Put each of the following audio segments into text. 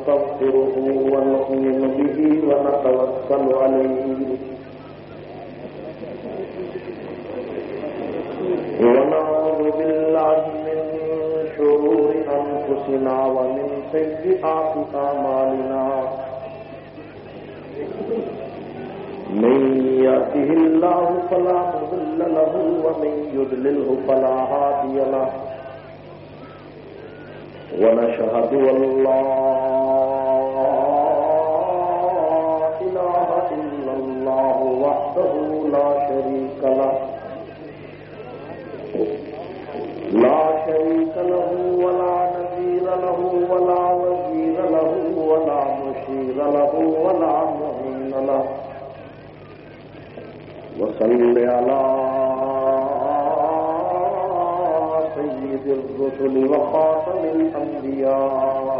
ونستغفره ونؤمن به ونتوكل عليه ونعوذ بالله من شرور أنفسنا ومن سيئات أعمالنا من يهده الله فلا مضل له ومن يضلله فلا هادي له ونشهد أن لا إله إلا الله وحده لا شريك له ولا نذير له ولا وزير له ولا مشير له ولا معين له وصل على سيد الرسل وخاتم الأنبياء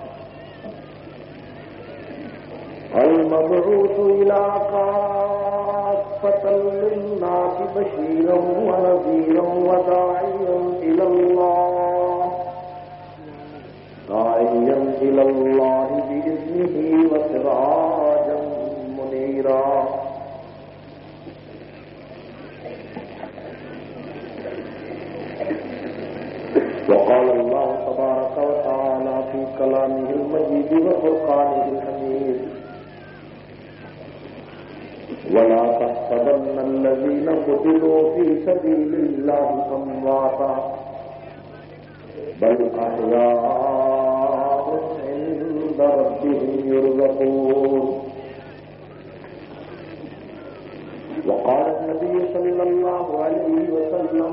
المبعوث إلى كافة للناس بشيرا ونذيرا وداعيا إلى الله بإذنه وسراجا منيرا وقال الله تبارك وتعالى في كلامه المجيد وفرقانه الحميد ولا تحسبن الذين قتلوا في سبيل الله أمواتا بل أحياء عند ربهم يرزقون وقال النبي صلى الله عليه وسلم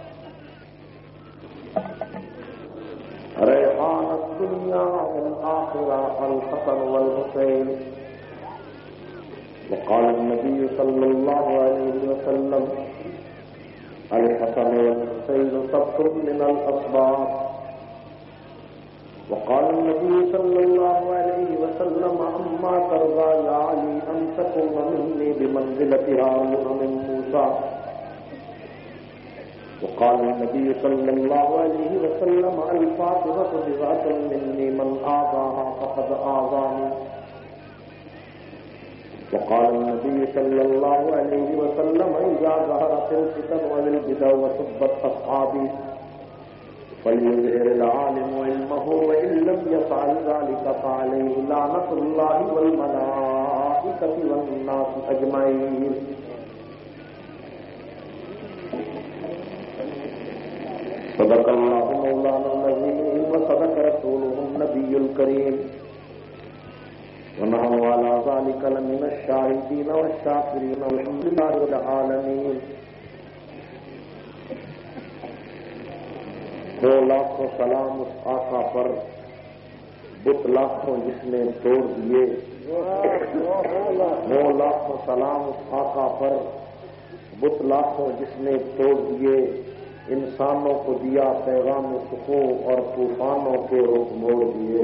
ريحان الدنيا والآخرة الحسن والحسين وقال النبي صلى الله عليه وسلم الحسن والحسين سبط من الأسباط وقال النبي صلى الله عليه وسلم أما ترضى يا علي أن تكون مني بمنزلة هارون من موسى وقال النبي صلى الله عليه وسلم الفاطمة بضعة مني من آذاها فقد آذاني وقال النبي صلى الله عليه وسلم إذا ظهرت الفتن والبدع وسبت أصحابي فليظهر العالم علمه وإن لم يفعل ذلك فعليه لعنة الله والملائكة والناس أجمعين صدق الله مولانا العظيم وصدق رسوله النبي الكريم ونحن على ذلك لمن الشاهدين والشاكرين والحمد لله رب العالمين. دو لاکھوں سلام اس آقا پر بت لاکھوں جس نے توڑ دیے. دو لاکھوں سلام اس آقا پر بت لاکھوں جس نے توڑ دیے. انسانوں کو دیا پیغام سکون اور طوفانوں کے رخ موڑ دیے.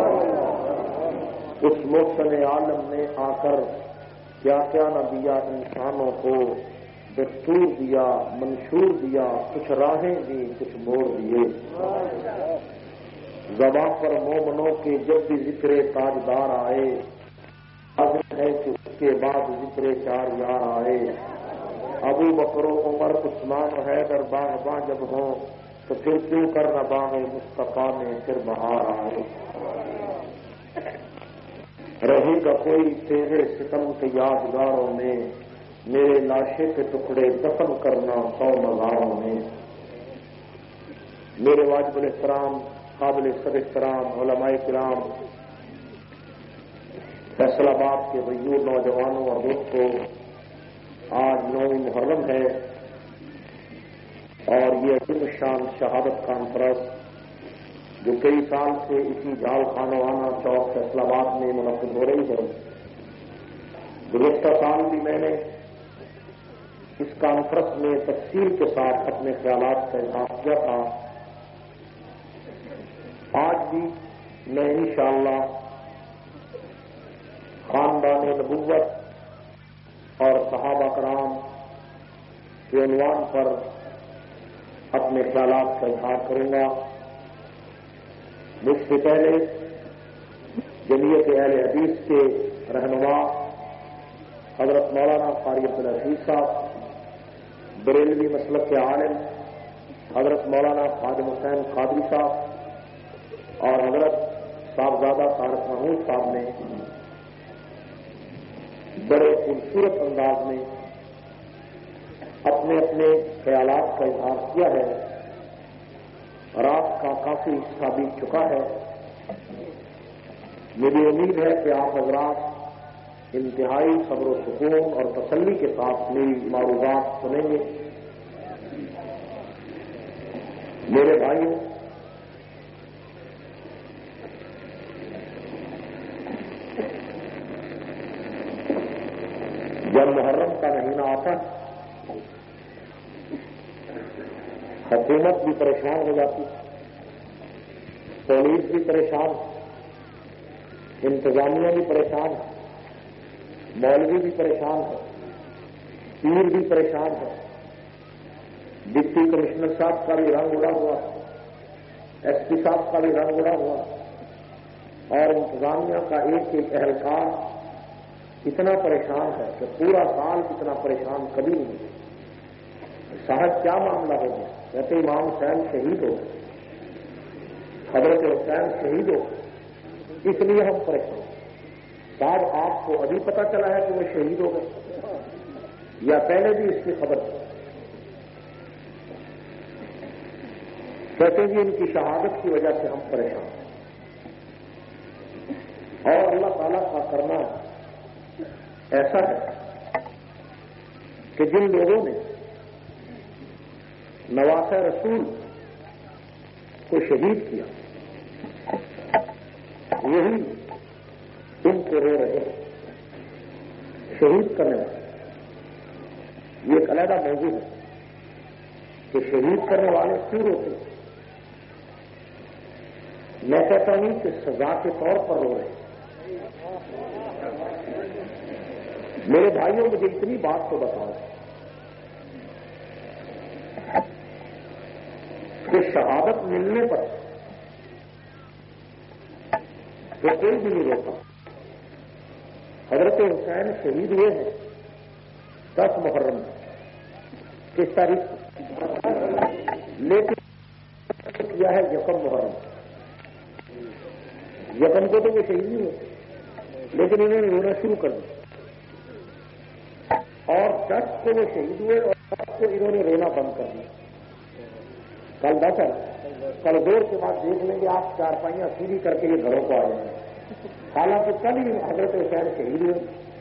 اس محسن عالم نے آ کر کیا کیا نہ دیا انسانوں کو. دستور دیا، منشور دیا، کچھ راہیں دی، کچھ موڑ دیے. زبان پر مومنوں کے جب بھی ذکر تاجدار آئے لازم ہے کہ اس کے بعد ذکر چار یار آئے. ابو بکر و عمر عثمان و حیدر باغباں جب ہوں تو پھر کیوں کر نہ باغ مصطفیٰ میں پھر بہار آئے. رہے گا کوئی تیرے ستم کے یادگاروں میں میرے لاشے کے ٹکڑے دفن کرنا 100 مزاروں میں. میرے واجب الاحترام قابل سب احترام علماء کرام، فیصل آباد کے غیور نوجوانوں اور دوستوں، آج 9 محرم ہے اور یہ عظیم شان شہادت کانفرنس جو کئی سال سے اسی جھال خانوانہ چوک فیصل آباد میں منعقد ہو رہی ہے. گزشتہ سال بھی میں نے اس کانفرنس میں تفصیل کے ساتھ اپنے خیالات کا اظہار کیا تھا. آج بھی میں انشاءاللہ خاندان نبوت اور صحابہ کرام کے عنوان پر اپنے خیالات کا اظہار کروں گا. مجھ سے پہلے جمعیت اہل حدیث کے رہنما حضرت مولانا قاری عبدالعزیز صاحب، بریلوی مسلک کے عالم حضرت مولانا خادم حسین قادری صاحب اور حضرت صاحبزادہ طارق محمود صاحب نے بڑے خوبصورت انداز میں اپنے اپنے خیالات کا اظہار کیا ہے۔ رات کا کافی حصہ بیت چکا ہے۔ مجھے امید ہے کہ آپ حضرات انتہائی صبر و سکون اور تسلی کے ساتھ میری معروضات سنیں گے۔ میرے بھائیوں، جب محرم کا مہینہ آتا ہے حکومت بھی پریشان ہو جاتی، پولیس بھی پریشان، انتظامیہ بھی پریشان ہے، مولوی بھی پریشان ہے، پیر بھی پریشان ہے، ڈپٹی کمشنر صاحب کا بھی رنگ اڑا ہوا، ایس پی صاحب کا بھی رنگ اڑا ہوا، اور انتظامیہ کا ایک ایک اہلکار اتنا پریشان ہے کہ پورا سال اتنا پریشان کبھی نہیں ہے۔ صاحب کیا معاملہ ہو گیا؟ کہتے امام حسین شہید ہو گئے، حضرت حسین شہید ہو گئے، اس لیے ہم پریشان۔ صاحب آپ کو ابھی پتہ چلا ہے کہ وہ شہید ہو گئے یا پہلے بھی اس کی خبر تھی؟ کہتے ہیں ان کی شہادت کی وجہ سے ہم پریشان ہیں۔ اور اللہ تعالیٰ کا کرنا ایسا ہے کہ جن لوگوں نے نواسہ رسول کو شہید کیا وہی ان کو رو رہے ہیں۔ شہید کرنے والے یہ ایک علیحدہ موضوع ہے کہ شہید کرنے والے کیوں روتے ہیں۔ میں کہتا ہوں کہ سزا کے طور پر رو رہے ہیں۔ میرے بھائیوں، مجھے اتنی بات تو بتاؤ کہ شہادت ملنے پر تو کوئی بھی نہیں روتا۔ حضرت حسین شہید ہوئے ہیں 10 محرم کس تاریخ، لیکن کیا ہے 1 محرم۔ 1 کو تو وہ شہید نہیں ہوئے، لیکن انہوں نے رونا شروع کر دیا، اور 10 کو وہ شہید ہوئے اور 10 کو انہوں نے رونا بند کر دیا۔ کل 10 ہے، کل دور کے بعد دیکھ لیں گے آپ، چارپائیاں سیدھی کر کے یہ گھروں کو آ جائیں گے۔ حالانکہ کل ہی حضرت حسین شہید ہوئے،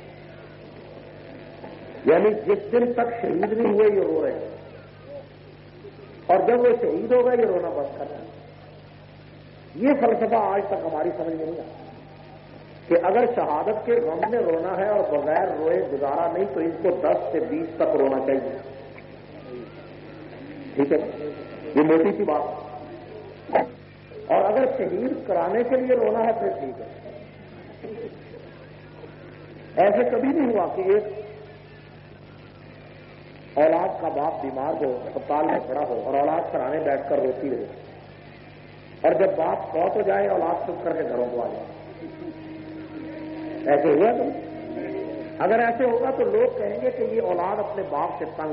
یعنی جس دن تک شہید نہیں ہوئے یہ رو رہے ہیں، اور جب وہ شہید ہوگا یہ رونا بند کر رہے ہیں۔ یہ فلسفہ آج تک ہماری سمجھ میں نہیں آتا کہ اگر شہادت کے غم میں رونا ہے اور بغیر روئے گزارا نہیں تو ان کو 10 سے 20 تک رونا چاہیے۔ ٹھیک ہے، یہ موٹی سی بات۔ اور اگر شہید کرانے کے لیے رونا ہے پھر ٹھیک ہے۔ ایسے کبھی نہیں ہوا کہ ایک اولاد کا باپ بیمار ہو، اسپتال میں پڑا ہو اور اولاد سرانے بیٹھ کر روتی رہے، اور جب باپ فوت ہو جائے اولاد چپ کر کے گھروں کو آ جائے۔ ایسے ہوا تو اگر ایسے ہوگا تو لوگ کہیں گے کہ یہ اولاد اپنے باپ سے تنگ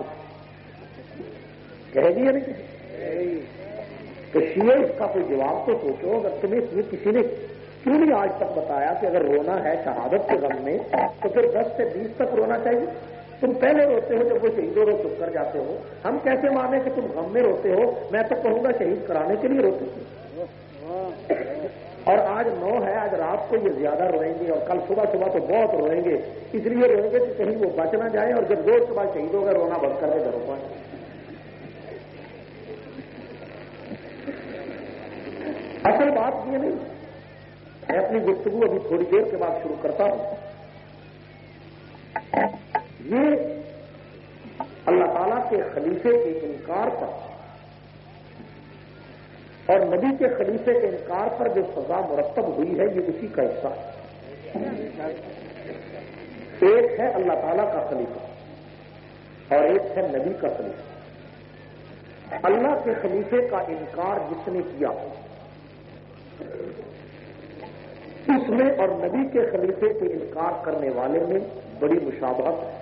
کہے گی یا نہیں؟ تو شیعہ اس کا کوئی جواب تو سوچو۔ اگر تمہیں کسی نے کیوں نہیں آج تک بتایا کہ اگر رونا ہے شہادت کے غم میں تو پھر 10 سے 20 تک رونا چاہیے؟ تم پہلے روتے ہو جب وہ شہیدوں کو چپ کر جاتے ہو، ہم کیسے مانے کہ تم غم میں روتے ہو؟ میں تو کہوں گا شہید کرانے کے لیے روتے ہو۔ اور آج 9 ہے، آج رات کو یہ زیادہ روئیں گے اور کل صبح صبح تو بہت روئیں گے، اس لیے روئیں گے کہ کہیں وہ بچ نہ جائیں، اور جب روز صبح شہید ہوگا رونا بند کر دے گھروں پر۔ اصل بات یہ نہیں، میں اپنی گفتگو ابھی تھوڑی دیر کے بعد شروع کرتا ہوں۔ یہ اللہ تعالیٰ کے خلیفے کے انکار پر اور نبی کے خلیفے کے انکار پر جو سزا مرتب ہوئی ہے یہ اسی کا حصہ ہے۔ ایک ہے اللہ تعالیٰ کا خلیفہ اور ایک ہے نبی کا خلیفہ۔ اللہ کے خلیفے کا انکار جس نے کیا اس میں اور نبی کے خلیفے کے انکار کرنے والے میں بڑی مشابہت ہے.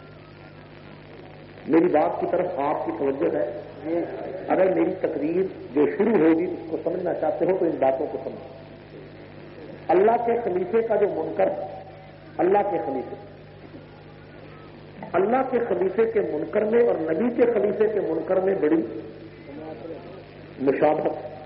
میری بات کی طرف آپ کی توجہ ہے. اگر میری تقریر جو شروع ہوگی اس کو سمجھنا چاہتے ہو تو ان باتوں کو سمجھو. اللہ کے خلیفے کا جو منکر ہے، اللہ کے خلیفے کے منکر میں اور نبی کے خلیفے کے منکر میں بڑی مشابہت ہے.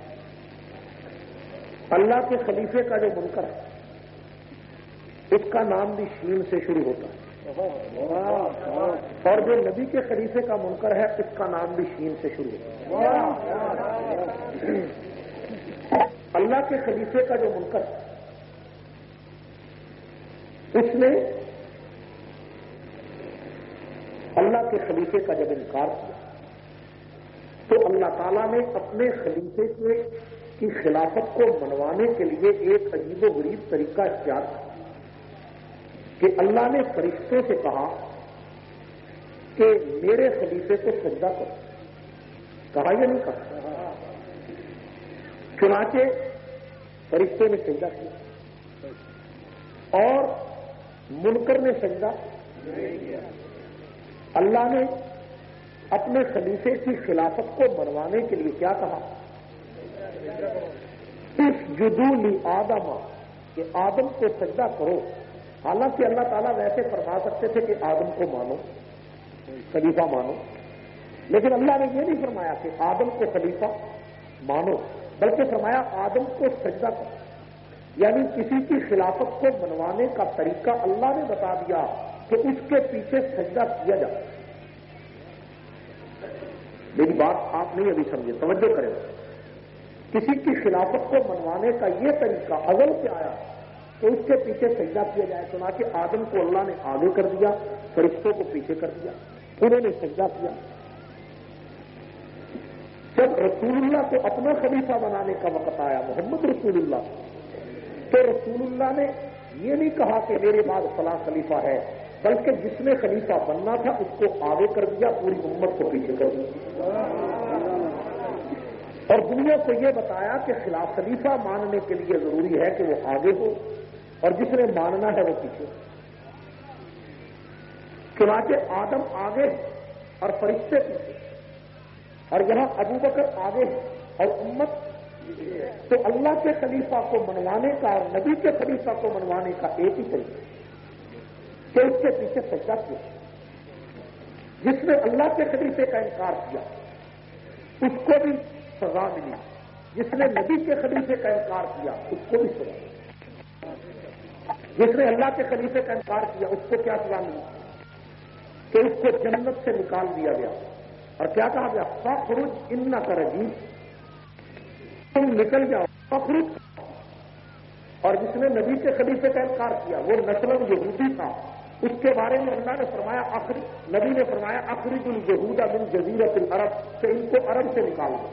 اللہ کے خلیفے کا جو منکر ہے اس کا نام بھی شین سے شروع ہوتا ہے، اور جو نبی کے خلیفے کا منکر ہے اس کا نام بھی شین سے شروع ہوتا ہے. اللہ کے خلیفے کا جو منکر ہے اس نے اللہ کے خلیفے کا جب انکار کیا تو اللہ تعالیٰ نے اپنے خلیفے کی خلافت کو منوانے کے لیے ایک عجیب و غریب طریقہ اختیار کیا کہ اللہ نے فرشتوں سے کہا کہ میرے خلیفے کو سجدہ کرو. کہا یا نہیں کہا؟ چنانچہ فرشتوں نے سجدہ کیا اور منکر نے سجدہ. اللہ نے اپنے خلیفے کی خلافت کو منوانے کے لیے کیا کہا؟ اسجدوا لآدم، کہ آدم کو سجدہ کرو. حالانکہ اللہ تعالیٰ ویسے فرما سکتے تھے کہ آدم کو مانو، خلیفہ مانو، لیکن اللہ نے یہ نہیں فرمایا کہ آدم کو خلیفہ مانو، بلکہ فرمایا آدم کو سجدہ کرو. یعنی کسی کی خلافت کو منوانے کا طریقہ اللہ نے بتا دیا کہ اس کے پیچھے سجدہ کیا جائے. میری بات آپ نہیں ابھی سمجھے، توجہ کریں. کسی کی خلافت کو منوانے کا یہ طریقہ ازل سے آیا کہ اس کے پیچھے سجدہ کیا جائے. چنانچہ آدم کو اللہ نے آگے کر دیا، فرشتوں کو پیچھے کر دیا، انہوں نے سجدہ کیا. جب رسول اللہ کو اپنا خلیفہ بنانے کا وقت آیا، محمد رسول اللہ، تو رسول اللہ نے یہ نہیں کہا کہ میرے بعد فلاں خلیفہ ہے، بلکہ جس نے خلیفہ بننا تھا اس کو آگے کر دیا، پوری امت کو پیچھے کر دیا، اور دنیا کو یہ بتایا کہ خلیفہ ماننے کے لیے ضروری ہے کہ وہ آگے ہو اور جس نے ماننا ہے وہ پیچھے. چنانچہ آدم آگے اور فرشتے پیچھے، اور یہاں ابو بکر آگے اور امت. تو اللہ کے خلیفہ کو منوانے کا اور نبی کے خلیفہ کو منوانے کا ایک ہی طریقہ کہ اس کے پیچھے سجدہ کیا. جس نے اللہ کے خلیفے کا انکار کیا اس کو بھی سزا ملی، جس نے نبی کے خلیفے کا انکار کیا اس کو بھی سزا ملی. جس نے اللہ کے خلیفے کا انکار کیا اس کو کیا سزا ملی کہ اس کو جنت سے نکال دیا گیا اور کیا کہا گیا؟ فخرج انک رجیم، تم نکل جاؤ. فخرج. اور جس نے نبی کے خلیفے کا انکار کیا وہ نسل یہودی تھا، اس کے بارے میں اللہ نے فرمایا نبی نے فرمایا اخرج الجہود من جزیرۃ العرب، کہ ان کو عرب سے نکال دو.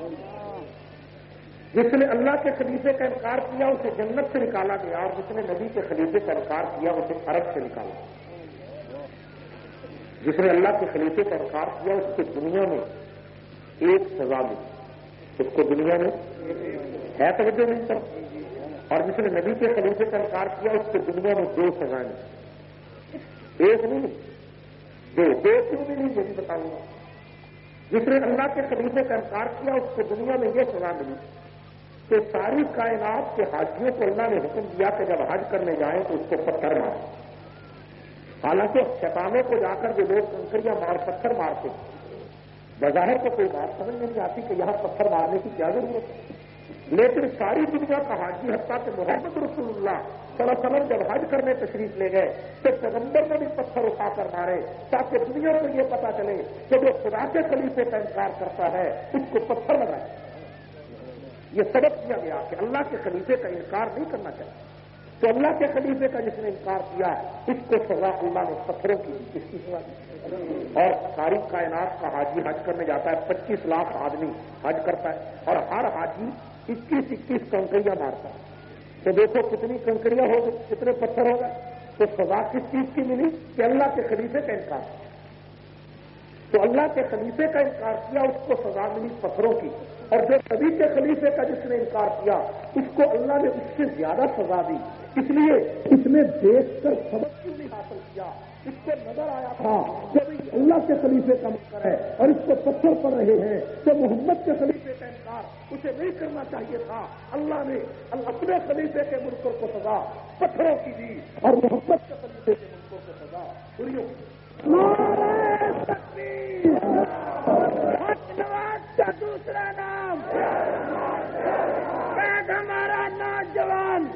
جس نے اللہ کے خلیفے کا انکار کیا اسے جنت سے نکالا گیا، اور جس نے نبی کے خلیفے کا انکار کیا اسے عرب سے نکالا. جس نے اللہ کے خلیفے کا انکار کیا اس کو دنیا میں ایک سزا ملی، اس کو دنیا میں ہے توجہ نہیں سر. اور جس نے نبی کے خلیفے کا انکار کیا اس کو دنیا میں دو سزائیں، ایک نہیں دو کیوں بھی نہیں یہ بھی بتاؤں گا. جس نے اللہ کے خلیفے کا انکار کیا اس کو دنیا میں یہ سزا ملی کہ ساری کائنات کے حاجیوں کو اللہ نے حکم دیا کہ جب حج کرنے جائیں تو اس کو پتھر ماریں. حالانکہ شیطانوں کو جا کر جو لوگ کنکریاں پتھر مارتے بظاہر کو کوئی بات سمجھ نہیں آتی کہ یہاں پتھر مارنے کی کیا ضرورت ہے، لیکن ساری دنیا کا حاجی حتیٰ کہ محمد رسول اللہ صلی اللہ علیہ وسلم جب حج کرنے تشریف لے گئے تو پیغمبر نے بھی پتھر اٹھا کر مارے تاکہ دنیا کو یہ پتا چلے کہ جو خدا کے خلیفے کا انکار کرتا ہے اس کو پتھر لگائے. یہ سبق دیا گیا کہ اللہ کے خلیفے کا انکار نہیں کرنا چاہیے. تو اللہ کے خلیفے کا جس نے انکار کیا اس کو سزا اللہ نے پتھروں کی دی، اس کی سزا دی. اور ساری کائنات کا حاجی حج کرنے جاتا ہے، 25 لاکھ آدمی حج کرتا ہے اور ہر حاجی 21 کنکریاں مارتا ہے. تو دیکھو کتنی کنکریاں ہو گئی، کتنے پتھر ہو گئے. تو سزا کس چیز کی ملی کہ اللہ کے خلیفے کا انکار. تو اللہ کے خلیفے کا انکار کیا اس کو سزا ملی پتھروں کی، اور جو نبی کے خلیفے کا جس نے انکار کیا اس کو اللہ نے اس سے زیادہ سزا دی۔ اس لیے اس نے دیکھ کر سبق کیوں نہیں حاصل کیا؟ اس کو نظر آیا تھا کہ اللہ کے خلیفے کا منکر ہے اور اس کو پتھر پڑ رہے ہیں، تو محمد کے خلیفے کا انکار اسے نہیں کرنا چاہیے تھا۔ اللہ نے اپنے خلیفے کے منکر کو سزا پتھروں کی دی اور محمد کے خلیفے کے منکر کو سزا چھریوں کی۔ کا دوسرا نام ہمارا نوجوان۔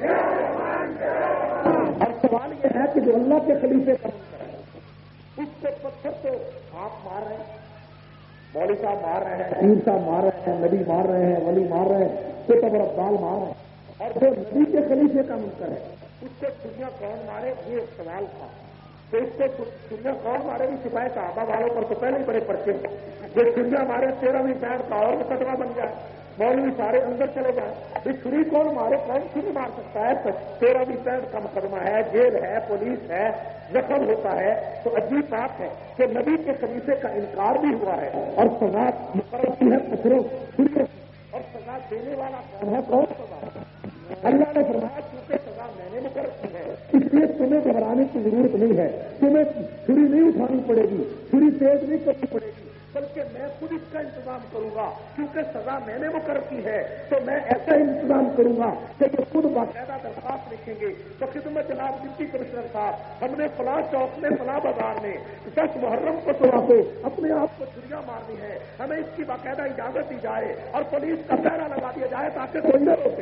اور سوال یہ ہے کہ جو اللہ کے خلیفے کا منکر ہے اس کو پتھر تو آپ مار رہے ہیں، مولوی صاحب مار رہے ہیں، پیر صاحب مار رہے ہیں، نبی مار رہے ہیں، ولی مار رہے ہیں، کتب اور ابدال مار رہے ہیں، اور جو نبی کے خلیفے کا منکر ہے اس کو دنیا کون مارے؟ یہ ایک سوال تھا۔ تو اس کو دنیا کون مارے بھی سپاہی صحابہ والوں پر تو پہلے ہی بڑے پرچے ہیں، جو دنیا مارے 13ویں پینٹ کا اور مقدمہ بن جائے، مولوی سارے اندر چلے جائیں، یہ چھری کون مارے؟ کون چھری مار سکتا ہے؟ 13ویں پینٹ کا مقدمہ ہے، جیل ہے، پولیس ہے، زخم ہوتا ہے۔ تو عجیب بات ہے کہ نبی کے خلیفے کا انکار بھی ہوا ہے اور سزا مقرر کی ہے پتھروں چھریوں کی، اور سزا دینے والا کون ہے؟ کون سزا؟ اللہ نے فرمایا کیونکہ سزا میں نے مقرر کی ہے اس لیے تمہیں گھبرانے کی ضرورت نہیں ہے، تمہیں چھری نہیں اٹھانی پڑے گی، چھری تیز نہیں کرنی پڑے گی، بلکہ میں خود اس کا انتظام کروں گا، کیونکہ سزا میں نے مقرر کی ہے تو میں ایسا انتظام کروں گا کہ یہ خود باقاعدہ درخواست لکھیں گے تو خدمت جناب ڈپٹی کمشنر صاحب ہم نے فلاں چوک میں فلاں بازار میں 10 محرم کو صبح کو اپنے آپ کو چھریاں مارنی ہے، ہمیں اس کی باقاعدہ اجازت دی جائے اور پولیس کا پہرا لگا دیا جائے تاکہ کوئی نہ روکے۔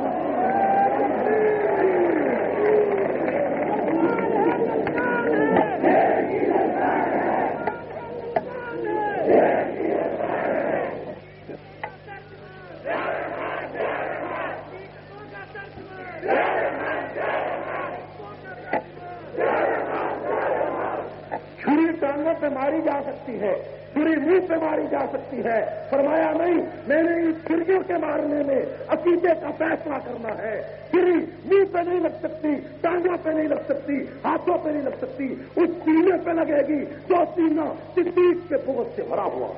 پہ ماری جا سکتی ہے، چھری منہ پہ ماری جا سکتی ہے، فرمایا نہیں میں نے ان چھریوں کے مارنے میں عقیدے کا فیصلہ کرنا ہے۔ چھری منہ پہ نہیں لگ سکتی، ٹانگوں پہ نہیں لگ سکتی، ہاتھوں پہ نہیں لگ سکتی، اس سینے پہ لگے گی جو سینہ صدیق کے بغض سے بھرا ہوا۔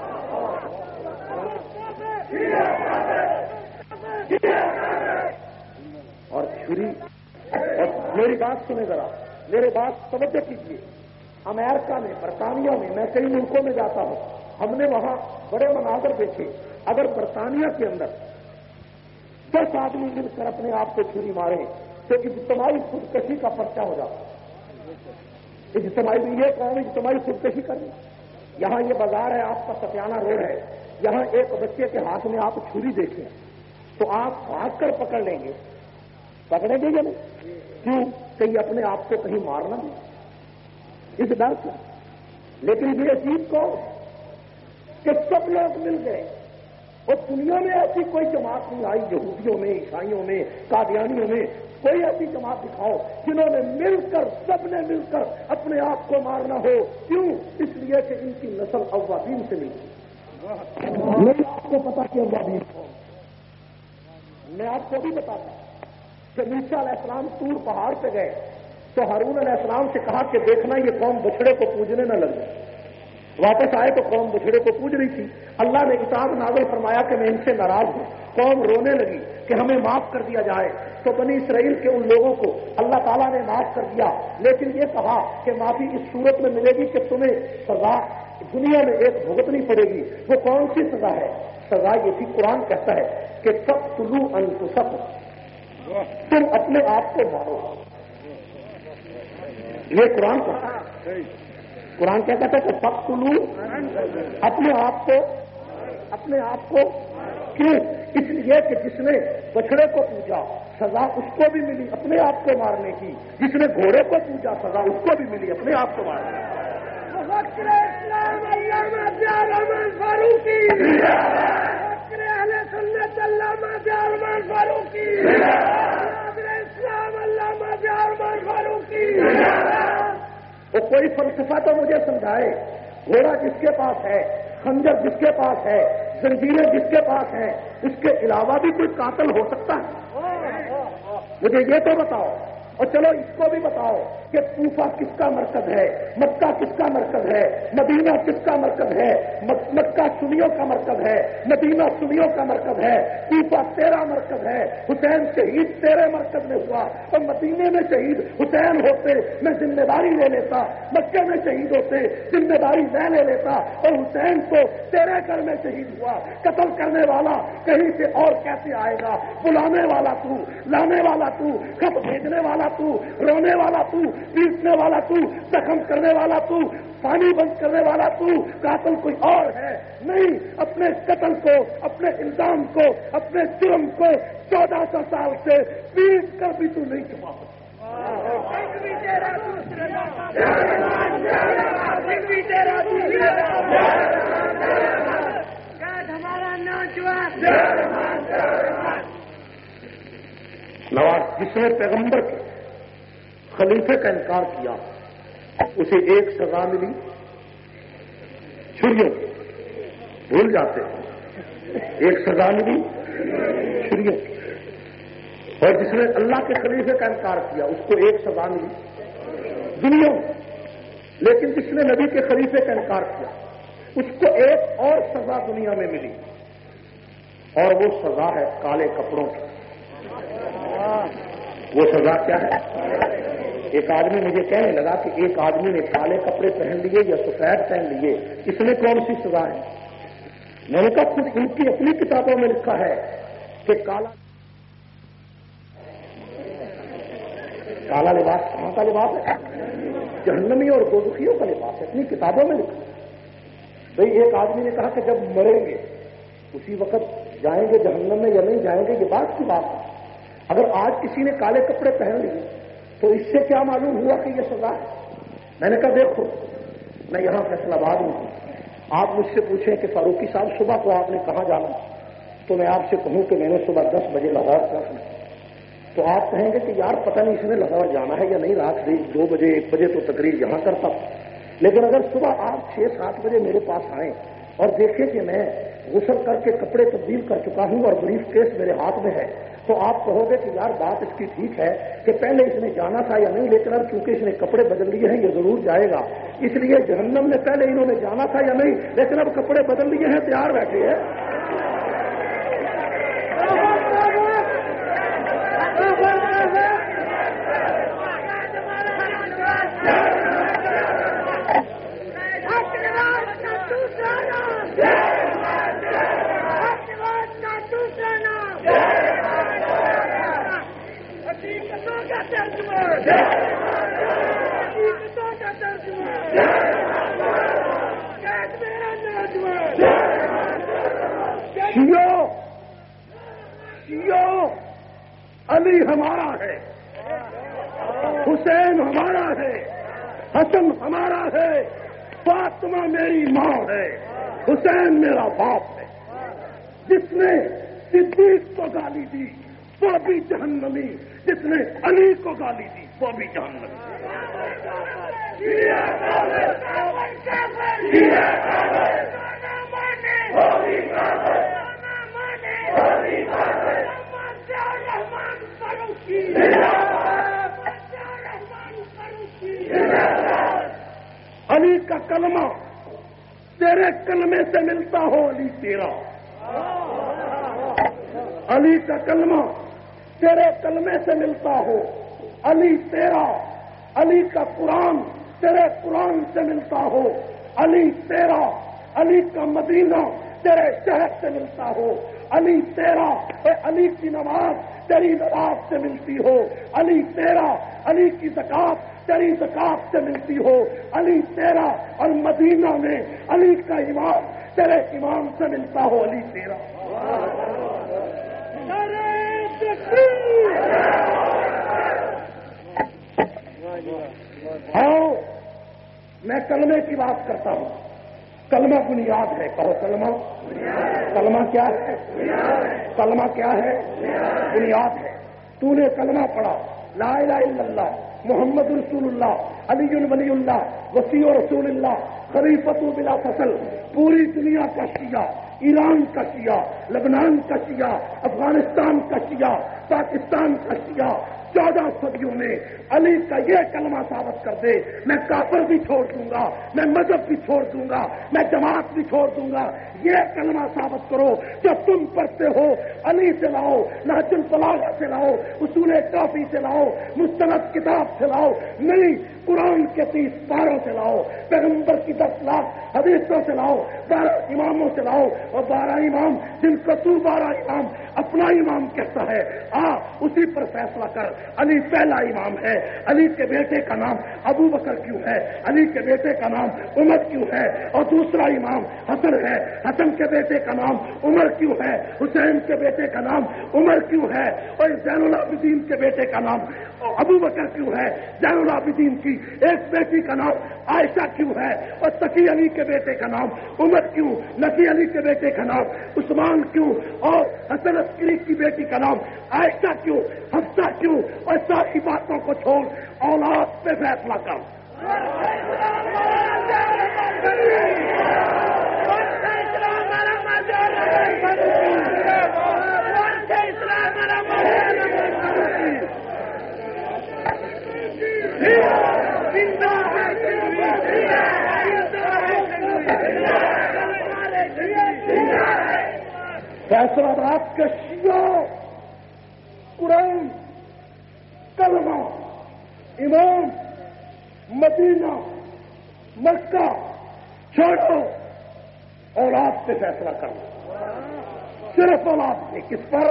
اور چھری، اور میری بات سنیں ذرا، میری بات توجہ کیجیے۔ امریکہ میں، برطانیہ میں کئی ملکوں میں جاتا ہوں، ہم نے وہاں بڑے مناظر دیکھے۔ اگر برطانیہ کے اندر 10 آدمی مل کر اپنے آپ کو چھری مارے تو اجتماعی خودکشی کا پرچہ ہو جاتا۔ اجتماعی، یہ قوم اجتماعی خودکشی کرنی۔ یہاں یہ بازار ہے، آپ کا ستیانہ روڈ ہے، یہاں ایک بچے کے ہاتھ میں آپ چھری دیکھیں تو آپ بھاگ کر پکڑ لیں گے، پکڑیں گے یا نہیں؟ کیوں؟ کہ اپنے آپ کو کہیں مارنا نہیں، اس ڈر سے۔ لیکن یہ عجیب کو کہ سب لوگ مل گئے اور دنیا میں ایسی کوئی جماعت نہیں آئی، یہودیوں میں، عیسائیوں میں، قادیانیوں میں، کوئی ایسی جماعت دکھاؤ جنہوں نے مل کر، سب نے مل کر اپنے آپ کو مارنا ہو۔ کیوں؟ اس لیے کہ ان کی نسل اوابین سے ملی۔ نہیں آپ کو پتا کہ اوابین کون؟ میں آپ کو بھی بتاتا کہ موسیٰ علیہ السلام طور پہاڑ پہ گئے تو ہارون علیہ السلام سے کہا کہ دیکھنا یہ قوم بچھڑے کو پوجنے نہ لگے۔ واپس آئے تو قوم بچھڑے کو پوج رہی تھی۔ اللہ نے کتاب نازل فرمایا کہ میں ان سے ناراض ہوں۔ قوم رونے لگی کہ ہمیں معاف کر دیا جائے، تو بنی اسرائیل کے ان لوگوں کو اللہ تعالیٰ نے معاف کر دیا، لیکن یہ کہا کہ معافی اس صورت میں ملے گی کہ تمہیں سزا دنیا میں ایک بھگتنی پڑے گی۔ وہ کون سی سزا ہے؟ سزا یہ تھی، قرآن کہتا ہے کہ تقتلوا انفسکم، تم اپنے آپ کو مارو۔ یہ قرآن کہتا ہے، قرآن کیا کہتا ہے کہ تقتلوا، اپنے آپ کو کیوں؟ اس لیے کہ جس نے بچڑے کو پوجا سزا اس کو بھی ملی اپنے آپ کو مارنے کی، جس نے گھوڑے کو پوجا سزا اس کو بھی ملی اپنے آپ کو مارنے کی۔ اسلام علامہ رحمان فاروقی، اہل سنت علامہ رحمان فاروقی، اسلام علامہ رحمان فاروقی۔ وہ کوئی فلسفہ تو مجھے سمجھائے، گھوڑا جس کے پاس ہے، خنجر جس کے پاس ہے، زنجیریں جس کے پاس ہیں، اس کے علاوہ بھی کوئی قاتل ہو سکتا ہے؟ مجھے یہ تو بتاؤ اور چلو اس کو بھی بتاؤ کہ کوفہ کس کا مرکز ہے، مکہ کس کا مرکز ہے، مدینہ کس کا مرکز ہے، مکہ سنیوں کا مرکز ہے، مدینہ سنیوں کا مرکز ہے، کوفہ تیرا مرکز ہے، حسین شہید تیرے مرکز میں ہوا، اور مدینے میں شہید حسین ہوتے میں ذمہ داری لے لیتا، مکے میں شہید ہوتے ذمہ داری میں لے لیتا، اور حسین تو تیرے گھر میں شہید ہوا، قتل کرنے والا کہیں سے اور کیسے آئے گا، بلانے والا تو، لانے والا تو، خط بھیجنے والا تو، رونے والا تو، پیٹنے والا تو، زخم کرنے والا تو، پانی بند کرنے والا تو، قاتل کوئی اور ہے نہیں۔ اپنے قتل کو، اپنے الزام کو، اپنے جرم کو 1400 سال سے پیٹ کر بھی تو نہیں چھپا سکتا۔ نواز جس نے پیغمبر کے خلیفے کا انکار کیا اسے ایک سزا ملی، چھریوں، بھول جاتے ہیں، ایک سزا ملی چھریوں، اور جس نے اللہ کے خلیفے کا انکار کیا اس کو ایک سزا ملی دنیا، لیکن جس نے نبی کے خلیفے کا انکار کیا اس کو ایک اور سزا دنیا میں ملی، اور وہ سزا ہے کالے کپڑوں کی۔ وہ سزا کیا ہے؟ ایک آدمی مجھے کہنے لگا کہ ایک آدمی نے کالے کپڑے پہن لیے یا سفید پہن لیے، اس میں کون سی سزا ہے؟ میں نے کہا خود ان کی اپنی کتابوں میں لکھا ہے کہ کالا لباس کہاں کا لباس ہے؟ جہنمی اور دوزخیوں کا لباس ہے، اپنی کتابوں میں لکھا۔ بھئی ایک آدمی نے کہا کہ جب مریں گے اسی وقت جائیں گے جہنم میں یا نہیں جائیں گے، یہ بات کی بات ہے۔ اگر آج کسی نے کالے کپڑے پہن لیے تو اس سے کیا معلوم ہوا کہ یہ سزا ہے؟ میں نے کہا دیکھو میں یہاں فیصلہ آباد میں ہوں، آپ مجھ سے پوچھیں کہ فاروقی صاحب صبح کو آپ نے کہاں جانا، تو میں آپ سے کہوں کہ میں نے صبح 10 بجے لاہور پہنچنا، تو آپ کہیں گے کہ یار پتہ نہیں اس نے لاہور جانا ہے یا نہیں، رات 2 بجے 1 بجے تو تقریر یہاں کرتا۔ لیکن اگر صبح آپ 6-7 بجے میرے پاس آئیں اور دیکھیں کہ میں غسل کر کے کپڑے تبدیل کر چکا ہوں اور بریف کیس میرے ہاتھ میں ہے، تو آپ کہو گے کہ یار بات اس کی ٹھیک ہے کہ پہلے اس نے جانا تھا یا نہیں، لیکن اب کیونکہ اس نے کپڑے بدل لیے ہیں یہ ضرور جائے گا، اس لیے جہنم میں پہلے انہوں نے جانا تھا یا نہیں، لیکن اب کپڑے بدل لیے ہیں، تیار بیٹھے ہیں۔ علی ہمارا ہے، حسین ہمارا ہے، حسن ہمارا ہے، فاطمہ میری ماں ہے، حسین میرا باپ ہے۔ جس نے صدیق کو گالی دی وہ بھی جہنمی، جس نے علی کو گالی دی وہ بھی جہنمی۔ علی کا کلمہ تیرے کلمے سے ملتا ہو، علی تیرا۔ علی کا کلمہ تیرے کلمے سے ملتا ہو، علی تیرا۔ علی کا قرآن تیرے قرآن سے ملتا ہو، علی تیرا۔ علی کا مدینہ تیرے شہر سے ملتا ہو، علی تیرا۔ اے علی کی نماز تیری نماز سے ملتی ہو، علی تیرا۔ علی کی زکات تیری زکات سے ملتی ہو، علی تیرا۔ اور مدینہ میں علی کا امام تیرے امام سے ملتا ہو، علی تیرا۔ آؤ میں کلمے کی بات کرتا ہوں۔ کلمہ بنیاد ہے، کہو کلمہ۔ کلمہ کیا ہے؟ کلمہ کیا ہے؟ بنیاد ہے۔ تو نے کلمہ پڑھا لا الہ الا اللہ محمد رسول اللہ علی ولی اللہ وسیع رسول اللہ خلیفۃ بلا فصل، پوری دنیا کا شیعہ، ایران کا شیعہ، لبنان کا شیعہ، افغانستان کا شیعہ، پاکستان کا شیعہ، 14 صدیوں میں علی کا یہ کلمہ ثابت کر دے، میں کافر بھی چھوڑ دوں گا، میں مذہب بھی چھوڑ دوں گا، میں جماعت بھی چھوڑ دوں گا۔ یہ کلمہ ثابت کرو جو تم پڑھتے ہو، علی سے لاؤ، نہج البلاغہ سے لاؤ، اصول کافی سے لاؤ، مستند کتاب سے لاؤ، نہیں قرآن کے 30 پاروں سے لاؤ، پیغمبر کی 10 لاکھ حدیثوں سے لاؤ، 12 اماموں سے لاؤ، اور 12 امام جن کو تو 12 امام اپنا امام کہتا ہے، اسی پر فیصلہ کر۔ علی پہلا امام ہے، علی کے بیٹے کا نام ابو بکر کیوں ہے، علی کے بیٹے کا نام عمر کیوں ہے، اور دوسرا امام حسن ہے، حسن کے بیٹے کا نام عمر کیوں ہے، حسین کے بیٹے کا نام عمر کیوں ہے، اور زین العابدین کے بیٹے کا نام ابو بکر کیوں ہے، زین العابدین کی ایک بیٹی کا نام عائشہ کیوں ہے، اور تقی علی کے بیٹے کا نام عمر کیوں، نقی علی کے بیٹے کا نام عثمان کیوں، اور حسن عسکری کی بیٹی کا نام عائشہ کیوں، حفصہ کیوں، اور ساری باتوں کو چھوڑ اولاد پہ فیصلہ کر۔ فیصلہ آباد کے شیعہ، قرآن، کلمہ، امام، مدینہ، مکہ چھوڑو، اولاد پہ فیصلہ کرو، صرف اولاد پہ۔ کس پر؟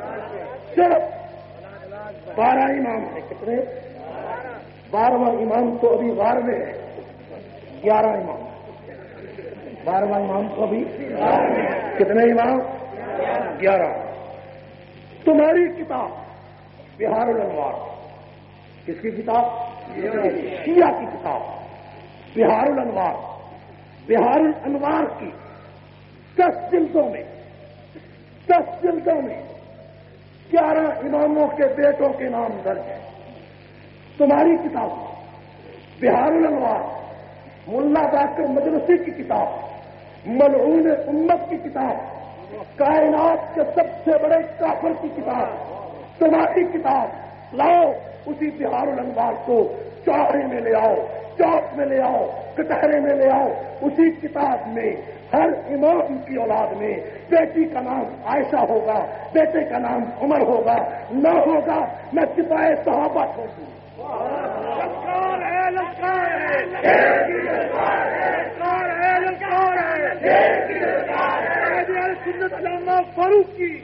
صرف 12 امام ہیں۔ کتنے؟ 12واں امام تو ابھی غار میں ہے، 11 امام۔ 12واں امام تو ابھی کتنے امام؟ 11۔ تمہاری کتاب بہار الانوار، کس کی کتاب؟ شیعہ کی کتاب بہار الانوار۔ بہار الانوار کی 10 جلدوں میں 11 اماموں کے بیٹوں کے نام درج ہیں۔ تمہاری کتاب بہار الانوار، ملا باقر مجلسی کی کتاب، ملعون امت کی کتاب، کائنات کے سب سے بڑے کافر کی کتاب، تمہاری کتاب لاؤ، اسی بہار الانوار کو چوڑے میں لے آؤ، چوک میں لے آؤ، کٹہرے میں لے آؤ۔ اسی کتاب میں ہر امام کی اولاد میں بیٹی کا نام عائشہ ہوگا، بیٹے کا نام عمر ہوگا، نہ ہوگا میں سپاہی صحابہ چھوڑ دوں۔ فاروقی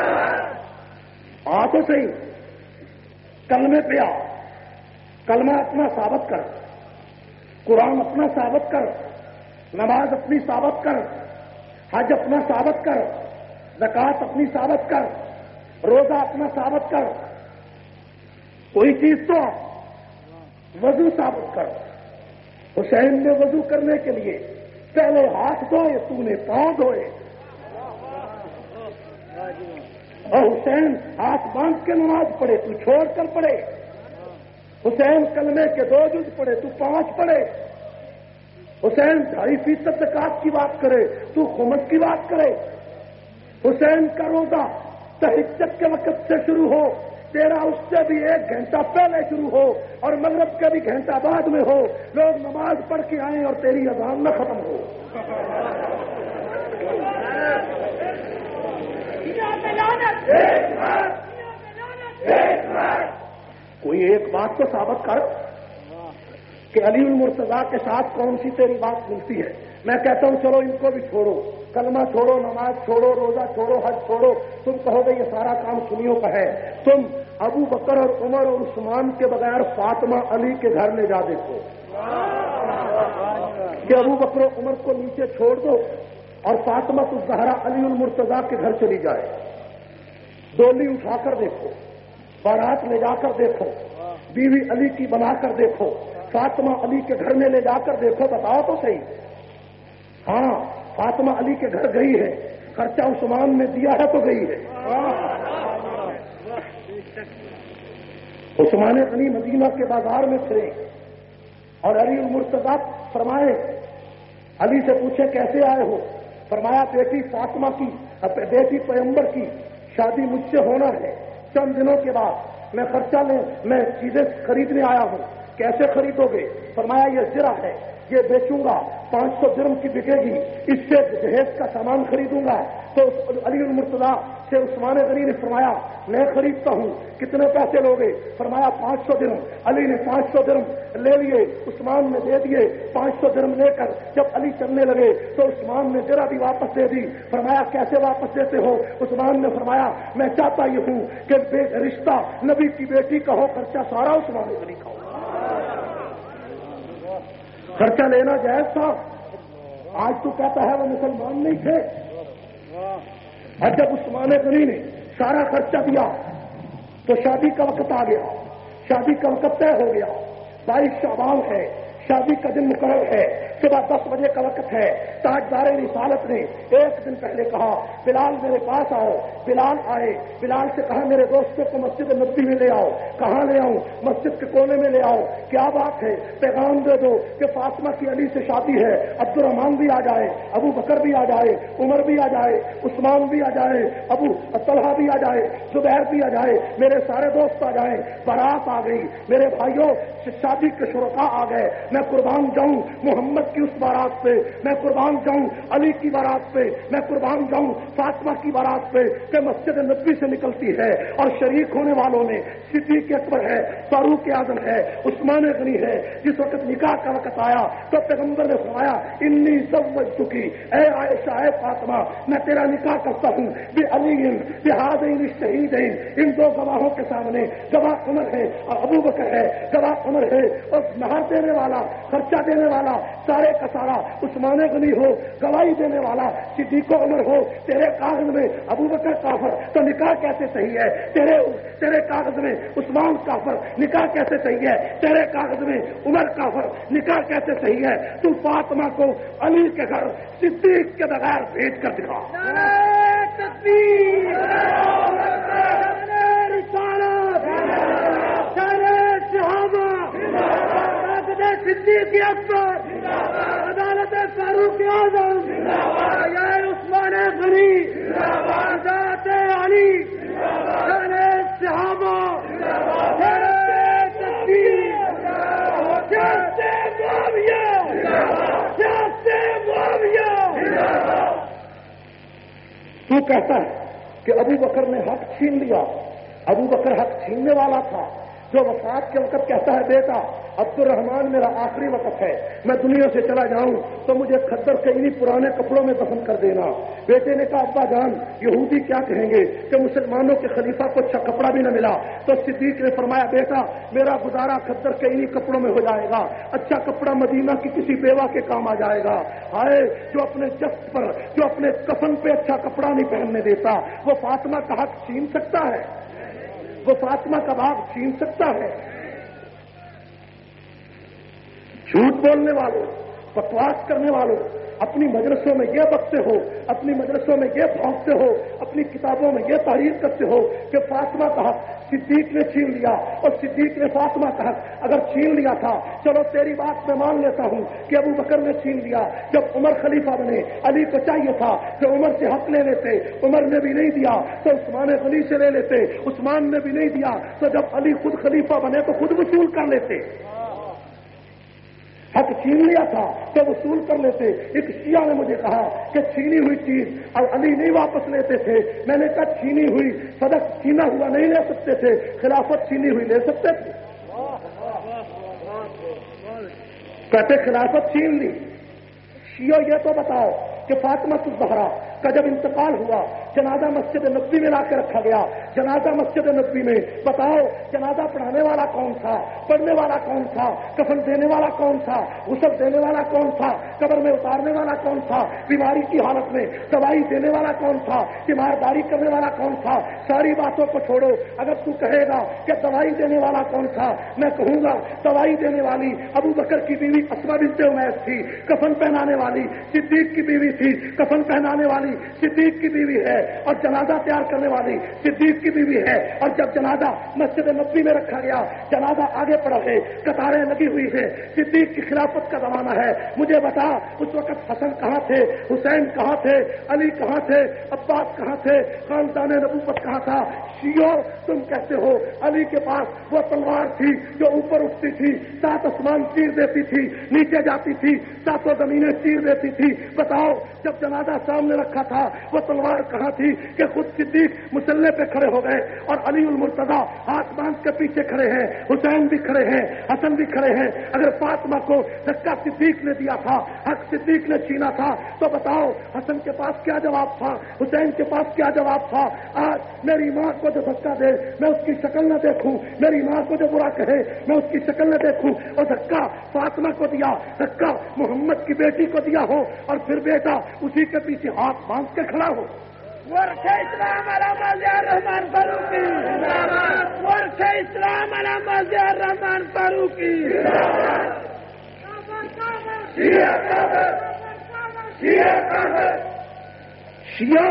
آ تو صحیح، کلمے پہ آ، کلمہ اپنا ثابت کر، قرآن اپنا ثابت کر، نماز اپنی ثابت کر، حج اپنا ثابت کر، زکوٰۃ اپنی ثابت کر، روزہ اپنا ثابت کر، کوئی چیز تو وضو ثابت کر۔ حسین نے وضو کرنے کے لیے پہلے ہاتھ دھوئے، تو نے پاؤں دھوئے، اور حسین ہاتھ باندھ کے نماز پڑھے، تو چھوڑ کر پڑھے۔ حسین کلمے کے 2 جز پڑھے، تو 5 پڑھے۔ حسین 2.5% زکوٰۃ کی بات کرے، تو خمس کی بات کرے۔ حسین کا روزہ تہجد کے وقت سے شروع ہو، تیرا اس سے بھی 1 گھنٹہ پہلے شروع ہو، اور مغرب کا بھی گھنٹہ بعد میں ہو، لوگ نماز پڑھ کے آئیں اور تیری اذان نہ ختم ہو۔ کوئی ایک بات تو ثابت کر کہ علی المرتضیٰ کے ساتھ کون سی تیری بات ملتی ہے۔ میں کہتا ہوں چلو ان کو بھی چھوڑو، کلمہ چھوڑو، نماز چھوڑو، روزہ چھوڑو، حج چھوڑو، تم کہو گے یہ سارا کام سنیوں کا ہے۔ تم ابو بکر اور عمر اور عثمان کے بغیر فاطمہ علی کے گھر لے جا دیکھو کہ ابو بکر و عمر کو نیچے چھوڑ دو اور فاطمہ الزہرا علی المرتضیٰ کے گھر چلی جائے، ڈولی اٹھا کر دیکھو، بارات لے جا کر دیکھو، بیوی علی کی بنا کر دیکھو، فاطمہ علی کے گھر میں لے جا کر دیکھو، بتاؤ تو صحیح۔ ہاں فاطمہ علی کے گھر گئی ہے، خرچہ عثمان نے دیا ہے تو گئی ہے۔ عثمان غنی مدینہ کے بازار میں پھرے اور علی المرتضیٰ فرمائے، علی سے پوچھے کیسے آئے ہو؟ فرمایا بیٹی فاطمہ کی، بیٹی پیغمبر کی شادی مجھ سے ہونا ہے، چند دنوں کے بعد میں خرچہ میں چیزیں خریدنے آیا ہوں. کیسے خریدو گے؟ فرمایا یہ زرہ ہے، یہ بیچوں گا، 500 درہم کی بکے گی، اس سے جہیز کا سامان خریدوں گا. تو علی المرتضیٰ سے عثمان غنی نے فرمایا میں خریدتا ہوں، کتنے پیسے لوگے؟ فرمایا 500 درہم. علی نے 500 درہم لے لیے، عثمان نے دے دیے. 500 درہم لے کر جب علی چلنے لگے تو عثمان نے ذرا بھی واپس دے دی. فرمایا کیسے واپس دیتے ہو؟ عثمان نے فرمایا میں چاہتا یہ ہوں کہ رشتہ نبی کی بیٹی کا ہو، خرچہ سارا عثمان غنی کا ہو. خرچہ لینا جائز تھا. آج تو کہتا ہے وہ مسلمان نہیں تھے. اور جب عثمان غنی نے سارا خرچہ دیا تو شادی کا وقت آ گیا. شادی کا وقت طے ہو گیا. 22 شعبان ہے، شادی کا دن مقرر ہے، صبح 10 بجے کا وقت ہے. تاجدار رسالت نے ایک دن پہلے کہا بلال میرے پاس آؤ. بلال آئے. بلال سے کہا میرے دوستوں کو مسجد نبوی میں لے آؤ. کہاں لے آؤں؟ مسجد کے کونے میں لے آؤ. کیا بات ہے؟ پیغام دے دو کہ فاطمہ کی علی سے شادی ہے. عبد الرحمان بھی آ جائے، ابو بکر بھی آ جائے، عمر بھی آ جائے، عثمان بھی آ جائے، ابو طلحہ بھی آ جائے، زبیر بھی آ جائے، میرے سارے دوست آ جائیں. بارات آ گئی. میرے بھائیوں شادی کے شرکاء آ گئے. میں قربان جاؤں محمد کی اس بارات پہ، میں قربان جاؤں علی کی بارات پہ، میں قربان جاؤں فاطمہ کی بارات پہ کہ مسجد نبوی سے نکلتی ہے. اور شریک ہونے والوں میں صدیق اکبر ہے، فاروق اعظم ہے، عثمان غنی ہے. جس وقت نکاح کا وقت آیا تو پیغمبر نے فرمایا انی زوجتکی، اے عائشہ اے فاطمہ میں تیرا نکاح کرتا ہوں بعلی بہذین الشہیدین، ان دو گواہوں کے سامنے. گواہ عمر ہے اور ابو بکر ہے، گواہ عمر ہے اور مہر دینے والا، خرچہ دینے والا سارے کا سارا عثمان غنی ہو، گواہی دینے والا صدیق عمر ہو. تیرے کاغذ میں ابو بکر کافر تو نکاح کیسے صحیح ہے؟ تیرے کاغذ میں عثمان کافر، نکاح کیسے صحیح ہے؟ تیرے کاغذ میں عمر کافر، نکاح کیسے صحیح ہے؟ تو فاطمہ کو علی کے گھر صدیق کے بغیر بھیج کر دکھا. صدیق اکبر، عدالت فاروق اعظم، یا عثمان غنی، ذات علی، صحابہ، تو کہتا ہے کہ ابو بکر نے حق چھین لیا. ابو بکر حق چھیننے والا تھا جو وفات کے وقت کہتا ہے بیٹا عبد الرحمان میرا آخری وقت ہے، میں دنیا سے چلا جاؤں تو مجھے کھدر کے انہی پرانے کپڑوں میں دفن کر دینا. بیٹے نے کہا ابا جان یہودی کیا کہیں گے کہ مسلمانوں کے خلیفہ کو اچھا کپڑا بھی نہ ملا. تو صدیق نے فرمایا بیٹا میرا گزارا کھدر کے انہی کپڑوں میں ہو جائے گا، اچھا کپڑا مدینہ کی کسی بیوہ کے کام آ جائے گا. ہائے جو اپنے جسد پر، جو اپنے کفن پہ اچھا کپڑا نہیں پہننے دیتا وہ فاطمہ کا حق چھین سکتا ہے؟ وہ فاطمہ کا باغ چھین سکتا ہے؟ جھوٹ بولنے والوں، بکواس کرنے والوں، اپنی مجلسوں میں یہ بکتے ہو، اپنی مجلسوں میں یہ پھونکتے ہو، اپنی کتابوں میں یہ تعریف کرتے ہو کہ فاطمہ کا حق صدیق نے چھین لیا اور صدیق نے فاطمہ کا حق اگر چھین لیا تھا چلو تیری بات میں مان لیتا ہوں کہ ابو بکر نے چھین لیا. جب عمر خلیفہ بنے علی کو چاہیے تھا کہ عمر سے حق لے لیتے، عمر نے بھی نہیں دیا تو عثمان غنی سے لے لیتے، عثمان نے بھی نہیں دیا تو جب علی خود خلیفہ بنے تو خود وصول کر لیتے. حق چھین لیا تھا تو وصول کر لیتے. ایک شیعہ نے مجھے کہا کہ چھینی ہوئی چیز اور علی نہیں واپس لیتے تھے. میں نے کہا چھینی ہوئی صدق چھینا ہوا نہیں لے سکتے تھے، خلافت چھینی ہوئی لے سکتے تھے؟ کہتے خلافت چھین لی. شیعہ یہ تو بتاؤ کہ فاطمہ الزہرا کا جب انتقال ہوا جنازہ مسجد نبوی میں لا کے رکھا گیا. جنازہ مسجد نبوی میں بتاؤ جنازہ پڑھانے والا کون تھا، پڑھنے والا کون تھا، کفن دینے والا کون تھا، غسل دینے والا کون تھا، قبر میں اتارنے والا کون تھا، بیماری کی حالت میں دوائی دینے والا کون تھا، تیمارداری کرنے والا کون تھا. ساری باتوں کو چھوڑو. اگر تو کہے گا کہ دوائی دینے والا کون تھا، میں کہوں گا دوائی دینے والی ابو بکر کی بیوی اسما بنت امیس تھی، کفن پہنانے والی صدیق کی بیوی تھی، کفن پہنانے والی صدیق کی بیوی ہے. اور جنازہ تیار کرنے والی صدیق کی بیوی ہے. اور جب جنازہ مسجد نبوی میں رکھا گیا, جنازہ آگے پڑا ہے, قطاریں لگی ہوئی ہے, صدیق کی خلافت کا زمانہ ہے. مجھے بتا اس وقت حسن کہاں تھے, حسین کہاں تھے, علی کہاں تھے, عباس کہاں تھے, خاندان نبوت کہاں تھا؟ شیعو تم کہتے ہو علی کے پاس وہ تلوار تھی جو اوپر اٹھتی تھی, 7 آسمان چیر دیتی تھی, نیچے جاتی تھی, 7 زمینیں چیر دیتی تھی. بتاؤ جب جنازہ سامنے رکھا تھا وہ تلوار کہاں تھی کہ خود صدیق مسلح پہ کھڑے ہو گئے اور علی المرتضیٰ ہاتھ باندھ کے پیچھے کھڑے ہیں, حسین بھی کھڑے ہیں, حسن بھی کھڑے ہیں. اگر فاطمہ کو دھکا صدیق نے دیا تھا, حق صدیق نے چھینا تھا, تو بتاؤ حسن کے پاس کیا جواب تھا, حسین کے پاس کیا جواب تھا؟ آج میری ماں کو جو دھکا دے میں اس کی شکل نہ دیکھوں, میری ماں کو جو برا کہے میں اس کی شکل نہ دیکھوں. اور دھکا فاطمہ کو دیا, دھکا محمد کی بیٹی کو دیا ہو, اور پھر بیٹا اسی کے پیچھے ہاتھ باندھ کے کھڑا ہو. ورث اسلام علامہ ضیاء الرحمن فاروقی ورث اسلام علامہ ضیاء الرحمن فاروقی. شیعہ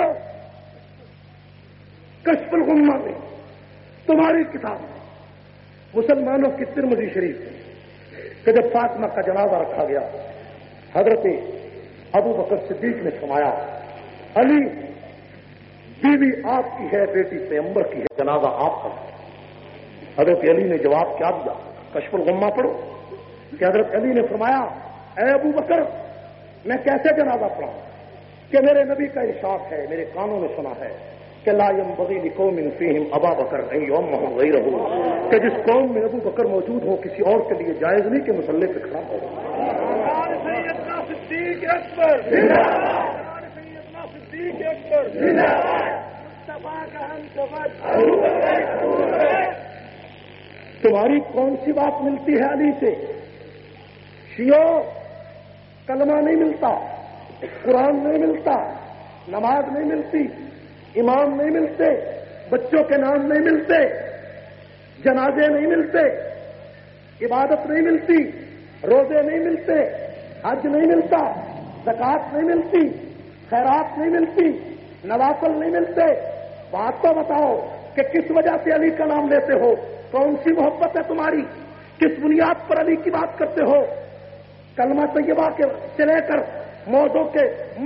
کشف الغمہ میں تمہاری کتاب مسلمانوں کی ترمذی شریف ہے کہ جب فاطمہ کا جنازہ رکھا گیا, حضرت ابو بکر صدیق نے فرمایا علی بیوی آپ کی ہے, بیٹی پیغمبر کی ہے, جنازہ آپ کا. حضرت علی نے جواب کیا دیا؟ کشف الغمہ پڑھو کہ حضرت علی نے فرمایا اے ابو بکر میں کیسے جنازہ پڑھاؤں کہ میرے نبی کا ارشاد ہے, میرے کانوں نے سنا ہے کہ لا ينبغي لقوم فيهم ابا بکر ان يؤمهم غيره, کہ جس قوم میں ابو بکر موجود ہو کسی اور کے لیے جائز نہیں کہ مسلح پہ کھڑا ہو. سیدنا صدیق اکبر سیدنا صدیق اکبر مصطفیٰ کا ہم تو تمہاری کون سی بات ملتی ہے علی سے؟ شیعو کلمہ نہیں ملتا, قرآن نہیں ملتا, نماز نہیں ملتی, امام نہیں ملتے, بچوں کے نام نہیں ملتے, جنازے نہیں ملتے, عبادت نہیں ملتی, روزے نہیں ملتے, حج نہیں ملتا, زکات نہیں ملتی, خیرات نہیں ملتی, نوافل نہیں ملتے. بات تو بتاؤ کہ کس وجہ سے علی کا نام لیتے ہو؟ کون سی محبت ہے تمہاری؟ کس بنیاد پر علی کی بات کرتے ہو؟ کلمہ طیبہ کے سے لے کر موضوع کے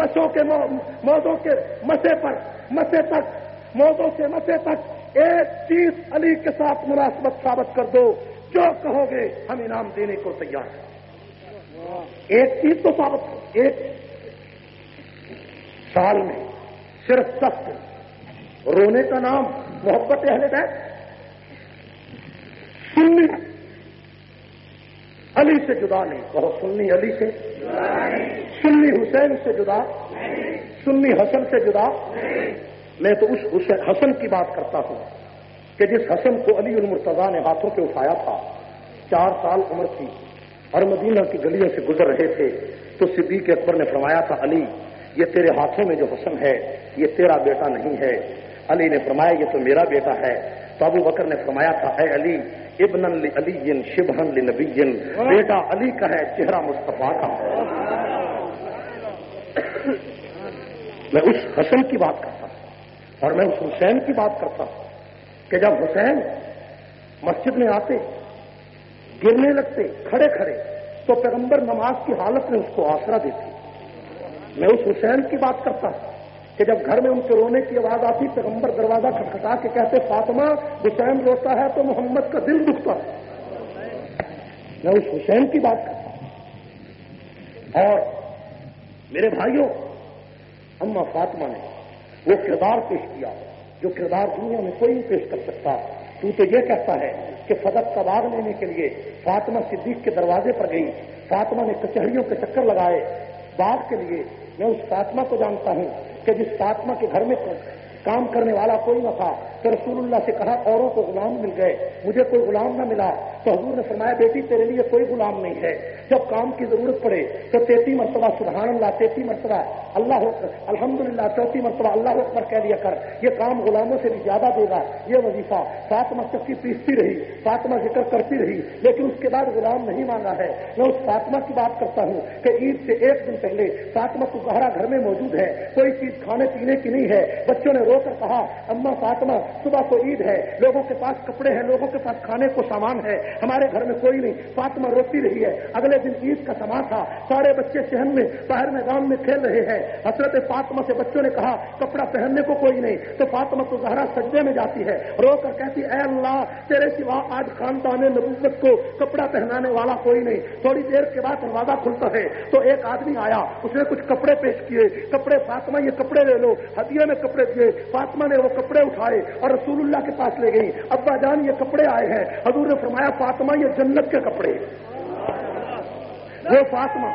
مسے پر مسے تک, موضوع سے مسے تک ایک چیز علی کے ساتھ مناسبت ثابت کر دو, جو کہو گے ہم انعام دینے کو تیار ہیں. ایک چیز تو ثابت کرو. ایک سال میں صرف 10 دن رونے کا نام محبت اہل بیت. سنی علی سے جدا نہیں, کہو سنی علی سے, سنی حسین سے جدا, سنی حسن سے جدا. میں تو اس حسن کی بات کرتا ہوں کہ جس حسن کو علی المرتضیٰ نے ہاتھوں پہ اٹھایا تھا, 4 سال عمر تھی اور مدینہ کی گلیوں سے گزر رہے تھے, تو صدیق اکبر نے فرمایا تھا علی یہ تیرے ہاتھوں میں جو حسن ہے یہ تیرا بیٹا نہیں ہے. علی نے فرمایا یہ تو میرا بیٹا ہے. تو ابو بکر نے فرمایا تھا اے علی ابن لعلی شبہن لنبی, بیٹا علی کا ہے چہرہ مصطفیٰ کا. میں اس حسن کی بات کرتا ہوں اور میں اس حسین کی بات کرتا ہوں کہ جب حسین مسجد میں آتے, گرنے لگتے کھڑے کھڑے, تو پیغمبر نماز کی حالت میں اس کو آسرا دیتے. میں اس حسین کی بات کرتا ہوں کہ جب گھر میں ان کے رونے کی آواز آتی, پیغمبر دروازہ کھٹکھٹا کے کہتے فاطمہ حسین روتا ہے تو محمد کا دل دکھتا ہے. میں اس حسین کی بات کرتا ہوں. اور میرے بھائیوں, اما فاطمہ نے وہ کردار پیش کیا جو کردار دنیا میں کوئی نہیں پیش کر سکتا. تو یہ کہتا ہے کہ فدق کا باغ لینے کے لیے فاطمہ صدیق کے دروازے پر گئی, فاطمہ نے کچہریوں کے چکر لگائے باغ کے لیے. میں اس فاطمہ کو جانتا ہوں کہ جس فاطمہ کے گھر میں کام کرنے والا کوئی نہ تھا تو رسول اللہ سے کہا اوروں کو غلام مل گئے، مجھے کوئی غلام نہ ملا، تو حضور نے فرمایا بیٹی تیرے لیے کوئی غلام نہیں ہے، جب کام کی ضرورت پڑے تو 33 مرتبہ سبحان اللہ، 33 مرتبہ اللہ الحمدللہ، 34 مرتبہ اللہ اکبر کہہ لیا کر، یہ کام غلاموں سے بھی زیادہ دے گا یہ وظیفہ۔ فاطمہ چکی پیستی رہی، فاطمہ ذکر کرتی رہی، لیکن اس کے بعد غلام نہیں مانگا ہے۔ میں اس فاطمہ کی بات کرتا ہوں کہ عید سے ایک دن پہلے فاطمہ کو گہرا گھر میں موجود ہے، کوئی چیز کھانے پینے کی نہیں ہے، بچوں نے رو کر کہا اماں فاطمہ صبح کو عید ہے، لوگوں کے پاس کپڑے ہیں، لوگوں کے پاس کھانے کو سامان ہے، ہمارے گھر میں کوئی نہیں۔ فاطمہ روتی رہی ہے۔ اگلے دن عید کا سما تھا، سارے بچے صحن میں باہر میدان میں کھیل رہے ہیں۔ حضرت فاطمہ سے بچوں نے کہا کپڑا پہننے کو کوئی نہیں، تو فاطمہ تو زہرا سجدے میں جاتی ہے، رو کر کہتی اے اللہ تیرے سوا آج خاندان نبوت کو کپڑا پہنانے والا کوئی نہیں۔ تھوڑی دیر کے بعد دروازہ کھلتا ہے تو ایک آدمی آیا، اس نے کچھ کپڑے پیش کیے، کپڑے فاطمہ یہ کپڑے لے لو، ہدیے میں کپڑے دیے۔ فاطمہ نے وہ کپڑے اٹھائے اور رسول اللہ کے پاس لے گئی، ابا جان یہ کپڑے آئے ہیں۔ حضور نے فرمایا فاطمہ یہ جنت کے کپڑے، وہ فاطمہ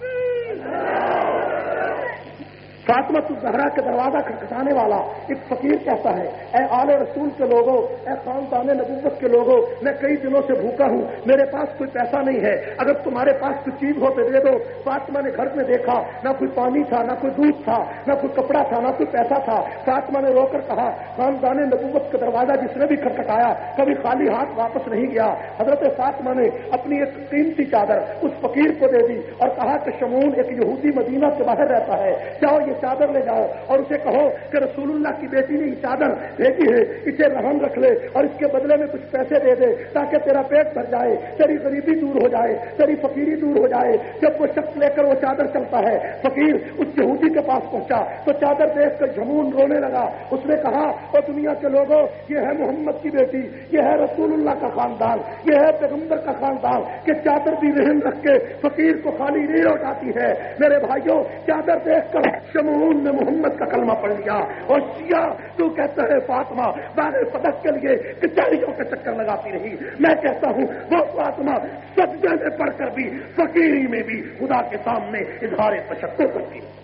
الزہرا کے دروازہ کھٹکھٹانے والا ایک فقیر کہتا ہے اے آل رسول کے لوگوں، اے خاندان نبوت کے لوگوں، میں کئی دنوں سے بھوکا ہوں، میرے پاس کوئی پیسہ نہیں ہے، اگر تمہارے پاس کوئی چیز ہو تو دے دو۔ فاطمہ نے گھر میں دیکھا نہ کوئی پانی تھا، نہ کوئی دودھ تھا، نہ کوئی کپڑا تھا، نہ کوئی پیسہ تھا۔ فاطمہ نے رو کر کہا خاندان نبوت کا دروازہ جس نے بھی کھٹکھٹایا کبھی خالی ہاتھ واپس نہیں گیا۔ حضرت فاطمہ نے اپنی ایک قیمتی چادر اس فقیر کو دے دی اور کہا کہ شمون ایک یہودی مدینہ سے باہر رہتا ہے، جاؤ یہ چادر لے جاؤ اور اسے کہو کہ رسول اللہ کی بیٹی نے یہ چادر بھیجی ہے، اسے رہن رکھ لے اور اس کے بدلے میں کچھ پیسے دے دے تاکہ تیرا پیٹ بھر جائے، تیری غریبی دور ہو جائے، تیری فقیری دور ہو جائے۔ جب وہ شخص لے کر وہ چادر چلتا ہے، فقیر اس یہودی کے پاس پہنچا تو چادر دیکھ کر جھمون رونے لگا۔ اس نے کہا اور دنیا کے لوگوں یہ ہے محمد کی بیٹی، یہ ہے رسول اللہ کا خاندان، یہ ہے پیغمبر کا خاندان کہ چادر بھی رحم رکھ کے فقیر کو خالی نہیں لوٹاتی ہے۔ میرے بھائیوں چادر دیکھ کر شمعون نے محمد کا کلمہ پڑھ لیا اور شیعہ تو کہتا ہے فاطمہ بارے پدک کے لیے کچہریوں کے چکر لگاتی رہی۔ میں کہتا ہوں وہ فاطمہ سجدے میں پڑھ کر بھی فقیری میں بھی خدا کے سامنے اظہار تشکر کرتی ہے۔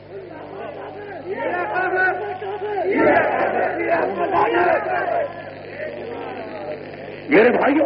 میرے بھائیوں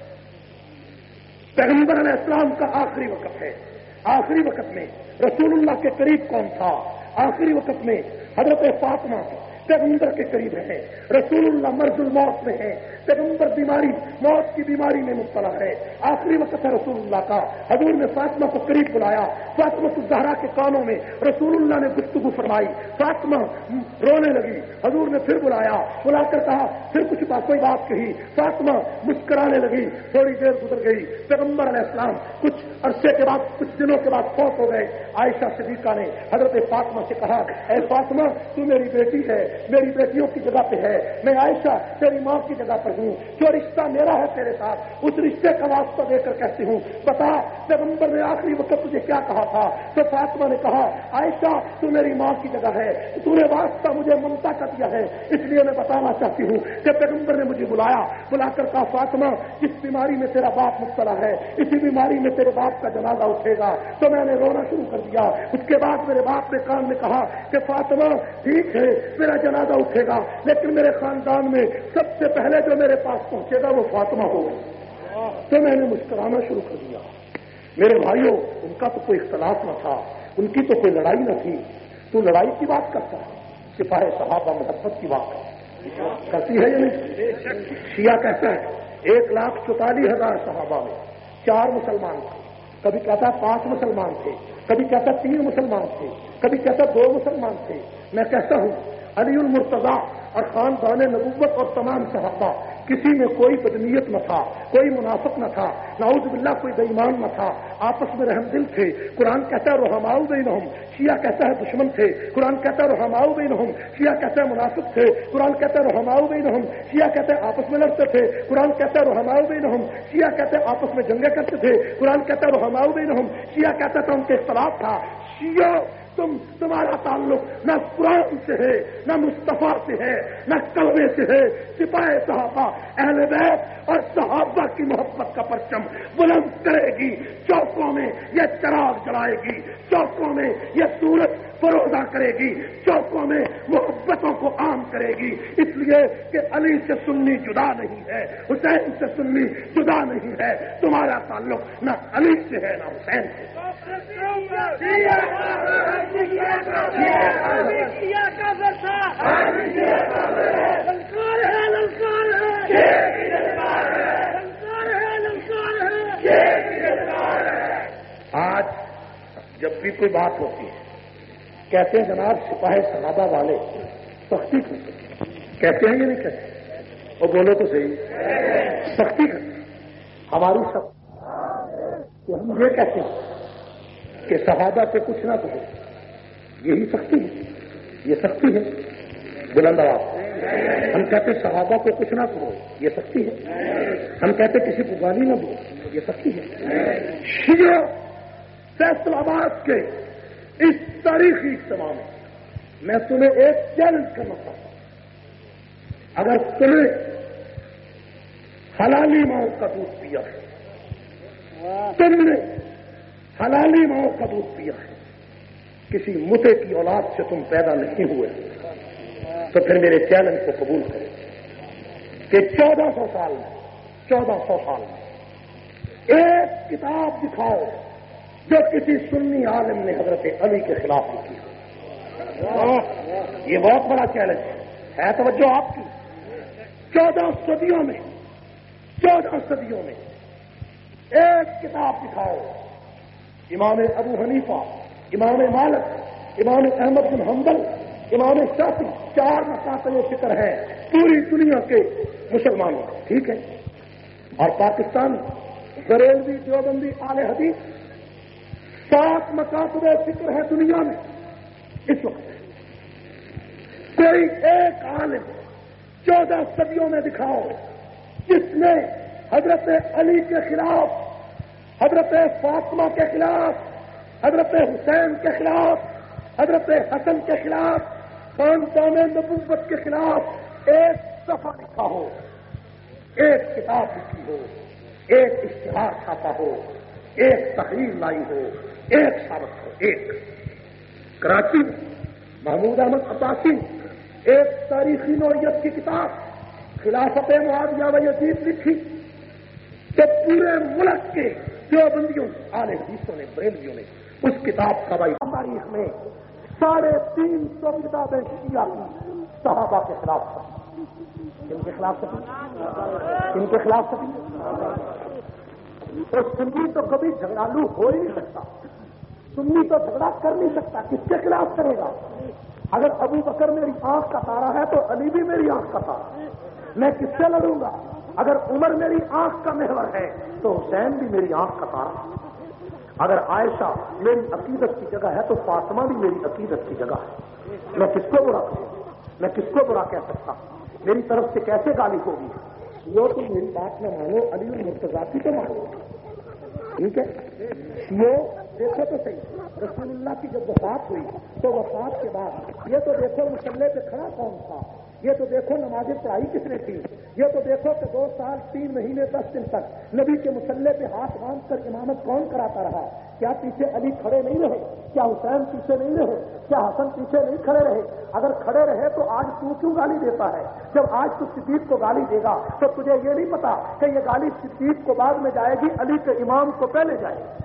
پیغمبر علیہ السلام کا آخری وقت ہے، آخری وقت میں رسول اللہ کے قریب کون تھا؟ آخری وقت میں حضرت فاطمہ پیغمبر کے قریب ہے، رسول اللہ مرض الموت میں ہے، پیغمبر بیماری موت کی بیماری میں مبتلا ہے، آخری وقت ہے رسول اللہ کا۔ حضور نے فاطمہ کو قریب بلایا، فاطمہ الزہرا کے کانوں میں رسول اللہ نے گفتگو فرمائی، فاطمہ رونے لگی۔ حضور نے پھر بلایا، بلا کر کہا پھر کچھ کوئی بات کہی، فاطمہ مسکرانے لگی۔ تھوڑی دیر گزر گئی، پیغمبر علیہ السلام کچھ عرصے کے بعد کچھ دنوں کے بعد فوت ہو گئے۔ عائشہ صدیقہ نے حضرت فاطمہ سے کہا اے فاطمہ تو میری بیٹی ہے، میری بیٹیوں کی جگہ پہ ہے، میں عائشہ تیری ماں کی جگہ پر ہوں، جو رشتہ میرا ہے تیرے ساتھ اس رشتے کا واسطہ دے کر کہتی ہوں بتا پیغمبر نے آخری وقت تجھے کیا کہا تھا؟ تو فاطمہ نے کہا عائشہ تو میری ماں کی جگہ ہے، تو نے واسطہ مجھے ممتا کا دیا ہے، اس لیے میں بتانا چاہتی ہوں کہ پیغمبر نے مجھے بلایا، بلا کر کہا فاطمہ جس بیماری میں تیرا باپ مبتلا ہے اسی بیماری میں تیرے باپ کا جنازہ اٹھے گا۔ تو میں نے رونا شروع کر دیا۔ اس کے بعد میرے باپ نے کان میں کہا کہ فاطمہ ٹھیک ہے میرا جنازہ اٹھے گا، لیکن میرے خاندان میں سب سے پہلے جو میرے پاس پہنچے گا وہ فاطمہ ہوگا۔ تو میں نے مسکرانا شروع کر دیا۔ میرے بھائیوں ان کا تو کوئی اختلاف نہ تھا، ان کی تو کوئی لڑائی نہ تھی۔ تو لڑائی کی بات کرتا ہے، سپاہ صحابہ محبت کی بات کرتی ہے یا نہیں؟ شیعہ کہتا ہے 1,44,000 صحابہ میں 4 مسلمان تھے، کبھی کہتا 5 مسلمان تھے، کبھی کہتا 3 مسلمان تھے، کبھی کہتا 2 مسلمان تھے۔ میں کہتا ہوں علی المرتضیٰ اور خاندان نبوت اور تمام صحابہ کسی میں کوئی بدنیت نہ تھا، کوئی منافق نہ تھا، نعوذ باللہ کوئی بے ایمان نہ تھا، آپس میں رحم دل تھے۔ قرآن کہتا ہے رحماء بینہم، شیعہ کہتا ہے دشمن تھے۔ قرآن کہتا ہے رحماء بینہم، شیعہ کہتا ہے منافق تھے۔ قرآن کہتا ہے رحماء بینہم، شیعہ کہتا ہے آپس میں لڑتے تھے۔ قرآن کہتا ہے رحماء بینہم، شیعہ کہتے ہیں آپس میں جنگیں کرتے تھے۔ قرآن کہتا ہے رحماء بینہم، شیعہ کہتا تھا ان کے اختلاف تھا۔ شیعہ تمہارا تعلق نہ قرآن سے ہے، نہ مصطفیٰ سے ہے، نہ کلمے سے ہے۔ سپاہ صحابہ اہل بیت اور صحابہ کی محبت کا پرچم بلند کرے گی، چوکوں میں یہ چراغ جلائے گی، چوکوں میں یہ سورج فروزہ کرے گی، چوکوں میں محبتوں کو عام کرے گی، اس لیے کہ علی سے سنی جدا نہیں ہے، حسین سے سنی جدا نہیں ہے۔ تمہارا تعلق نہ علی سے ہے نہ حسین سے۔ آج جب بھی کوئی بات ہوتی ہے کہتے ہیں جناب سپاہ صحابہ والے سختی کرتے ہیں، کہتے ہیں یا نہیں کہتے؟ اور بولو تو صحیح، سختی کرتے ہیں۔ ہماری سختی کہ ہم یہ کہتے ہیں کہ صحابہ سے کچھ نہ کہو، یہی سختی ہے، یہ سختی ہے۔ بلند آواز ہم کہتے صحابہ کو کچھ نہ کرو، یہ سختی ہے۔ ہم کہتے کسی کو گالی نہ دو، یہ سختی ہے۔ شیعہ فیصل آباد کے اس تاریخی اجتماع میں تمہیں ایک چیلنج کرنا چاہتا ہوں، اگر تمہیں حلالی ماؤں کا دودھ پیا ہے، تم نے حلالی ماؤں کا دودھ پیا ہے، کسی متے کی اولاد سے تم پیدا نہیں ہوئے، تو پھر میرے چیلنج کو قبول کریں کہ 1400 سال میں ایک کتاب دکھاؤ جو کسی سنی عالم نے حضرت علی کے خلاف لکھی ہو۔ یہ بہت بڑا چیلنج ہے، توجہ آپ کی۔ 14 صدیوں میں ایک کتاب دکھاؤ، امام ابو حنیفہ، امام مالک، امام احمد بن حنبل، امام شافعی، 4 مکاتب فکر ہیں پوری دنیا کے مسلمانوں، ٹھیک ہے؟ اور پاکستان بریلوی دیوبندی اہل حدیث 7 مکاتب فکر ہے دنیا میں اس وقت۔ کوئی ایک عالم 14 صدیوں میں دکھاؤ جس نے حضرت علی کے خلاف، حضرت فاطمہ کے خلاف، حضرت حسین کے خلاف، حضرت حسن کے خلاف، خاندان نبوت کے خلاف ایک صفحہ لکھا ہو، ایک کتاب لکھی ہو، ایک اشتہار چھاپا ہو، ایک تحریر لائی ہو، ایک ثابت ہو۔ ایک کراچی میں محمود احمد عباسی ایک تاریخی نوعیت کی کتاب خلافت معاویہ و یزید لکھی، تو پورے ملک کے دیوبندیوں اہل حدیثوں نے، بریلویوں نے اس کتاب کا بھائی تاریخ میں 350 کتابیں شیعہ کی صحابہ کے خلاف چھپی۔ کن کے خلاف چھپی؟ کن کے خلاف چھپی؟ تو سنی تو کبھی جھگڑالو ہو ہی نہیں سکتا، سنی تو جھگڑا کر نہیں سکتا، کس کے خلاف کرے گا؟ اگر ابو بکر میری آنکھ کا تارا ہے تو علی بھی میری آنکھ کا تارا ہے، میں کس سے لڑوں گا؟ اگر عمر میری آنکھ کا محور ہے تو حسین بھی میری آنکھ کا تارا ہے، اگر عائشہ میری عقیدت کی جگہ ہے تو فاطمہ بھی میری عقیدت کی جگہ ہے۔ میں کس کو برا کروں؟ میں کس کو برا کہہ سکتا؟ میری طرف سے کیسے گالی ہوگی؟ یہ تو میری بات نہ مانو، علی المرتضیٰ کی تو مانو، ٹھیک ہے؟ یہ دیکھو تو صحیح، رسول اللہ کی جب وفات ہوئی تو وفات کے بعد یہ تو دیکھو مسلح پہ کھڑا کون تھا، یہ تو دیکھو نمازیں پڑھائی کس نے تھی، یہ تو دیکھو کہ 2 سال 3 مہینے 10 دن تک نبی کے مسلح پہ ہاتھ باندھ کر امامت کون کراتا رہا؟ کیا پیچھے علی کھڑے نہیں رہے؟ کیا حسین پیچھے نہیں رہے؟ کیا حسن پیچھے نہیں کھڑے رہے؟ اگر کھڑے رہے تو آج تو کیوں گالی دیتا ہے؟ جب آج تو صدیق کو گالی دے گا تو تجھے یہ نہیں پتا کہ یہ گالی صدیق کو بعد میں جائے گی، علی کے امام کو پہلے جائے گی؟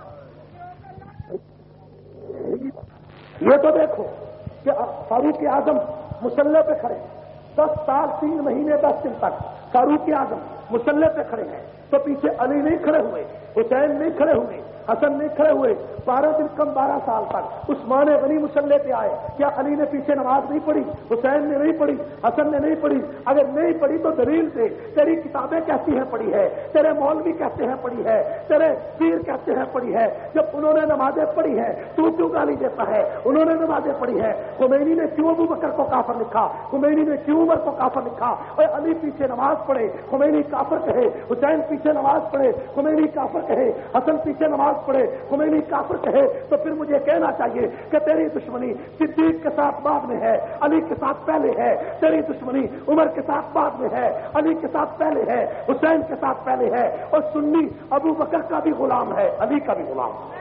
یہ تو دیکھو کہ فاروق اعظم مسلح پہ کھڑے، 10 سال 3 مہینے 10 دن تک فاروق اعظم مسلح پہ کھڑے ہیں، تو پیچھے علی نہیں کھڑے ہوئے، حسین نہیں کھڑے ہوئے، حسن نہیں کھڑے ہوئے۔ 12 دن کم 12 سال تک عثمان غنی مسلح پہ آئے، کیا علی نے پیچھے نماز نہیں پڑھی؟ حسین نے نہیں پڑھی، حسن نے نہیں پڑھی؟ اگر نہیں پڑھی تو دلیل دے، تیری کتابیں کہتی ہیں پڑھی ہے، تیرے مولوی کہتے ہیں پڑھی ہے، تیرے پیر کہتے ہیں پڑھی ہے۔ جب انہوں نے نمازیں پڑھی ہے تو کیوں گالی دیتا ہے؟ انہوں نے نمازیں پڑھی ہے، خمینی نے کیوں ابو بکر کو کافر لکھا؟ خمینی نے کیوں عمر کو کافر لکھا؟ اور علی پیچھے نماز پڑھے، خمینی کافر کہے، حسین پیچھے نماز پڑھے، خمینی کافر کہے، حسن پیچھے نماز پڑھے، خمینی کافر کہے تو پھر مجھے کہنا چاہیے کہ تیری دشمنی صدیق کے ساتھ بعد میں ہے، علی کے ساتھ پہلے ہے، تیری دشمنی عمر کے ساتھ بعد میں ہے، علی کے ساتھ پہلے ہے، حسین کے ساتھ پہلے ہے، اور سنی ابو بکر کا بھی غلام ہے، علی کا بھی غلام ہے۔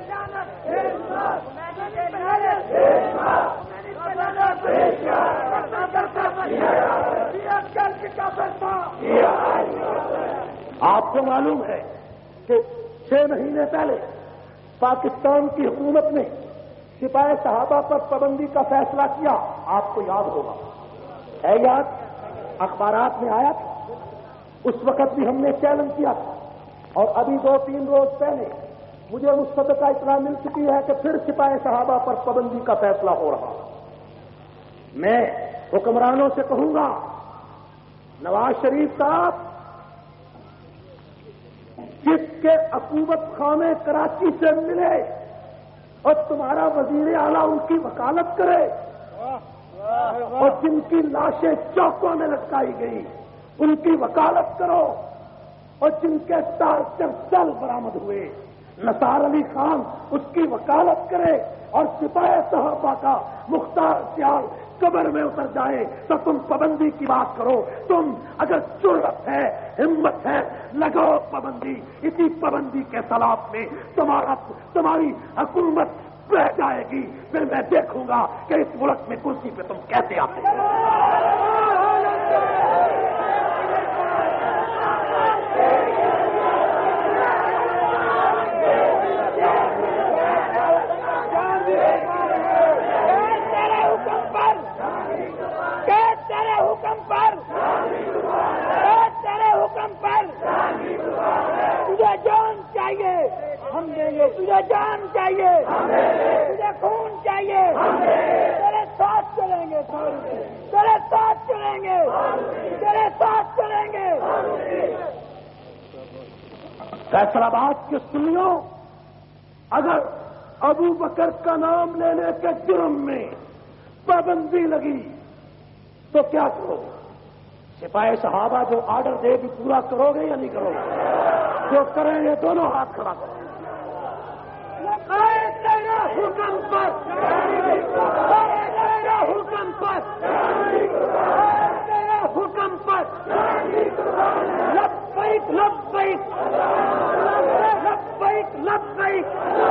آپ کو معلوم ہے کہ 6 مہینے پہلے پاکستان کی حکومت نے سپاہ صحابہ پر پابندی کا فیصلہ کیا، آپ کو یاد ہوگا، ہے یاد؟ اخبارات میں آیا تھا، اس وقت بھی ہم نے چیلنج کیا تھا، اور ابھی 2-3 روز پہلے مجھے مستقل اطلاع مل چکی ہے کہ پھر سپاہ صحابہ پر پابندی کا فیصلہ ہو رہا۔ میں حکمرانوں سے کہوں گا، نواز شریف صاحب جس کے عقوبت خانے کراچی سے ملے اور تمہارا وزیر اعلیٰ ان کی وکالت کرے، اور جن کی لاشیں چوکوں میں لٹکائی گئی ان کی وکالت کرو، اور جن کے ٹارچر سیل برآمد ہوئے نثار علی خان اس کی وکالت کرے، اور سپاہ صحابہ کا مختار سیال قبر میں اتر جائے تو تم پابندی کی بات کرو۔ تم اگر جرأت ہے، ہمت ہے، لگاؤ پابندی۔ اسی پابندی کے خلاف میں تمہاری حکومت بہ جائے گی، پھر میں دیکھوں گا کہ اس ملک میں کرسی پہ تم کیسے آتے ہو۔ تجھے جان چاہیے ہم دیں گے، تجھے جان چاہیے تجھے خون چاہیے، تیرے ساتھ چلیں گے، تیرے ساتھ چلیں گے، تیرے ساتھ چلیں گے۔ فیصل آباد کے سنیوں، اگر ابو بکر کا نام لینے کے جرم میں پابندی لگی تو کیا کرو گے؟ سپاہ صحابہ جو آرڈر دے گی پورا کرو گے یا نہیں کرو گے؟ جو کریں گے دونوں ہاتھ کھڑا کرو۔ تیرا حکم پر، تیرا حکم پر، تیرا حکم پر، لبیک لبیک لبیک لبیک۔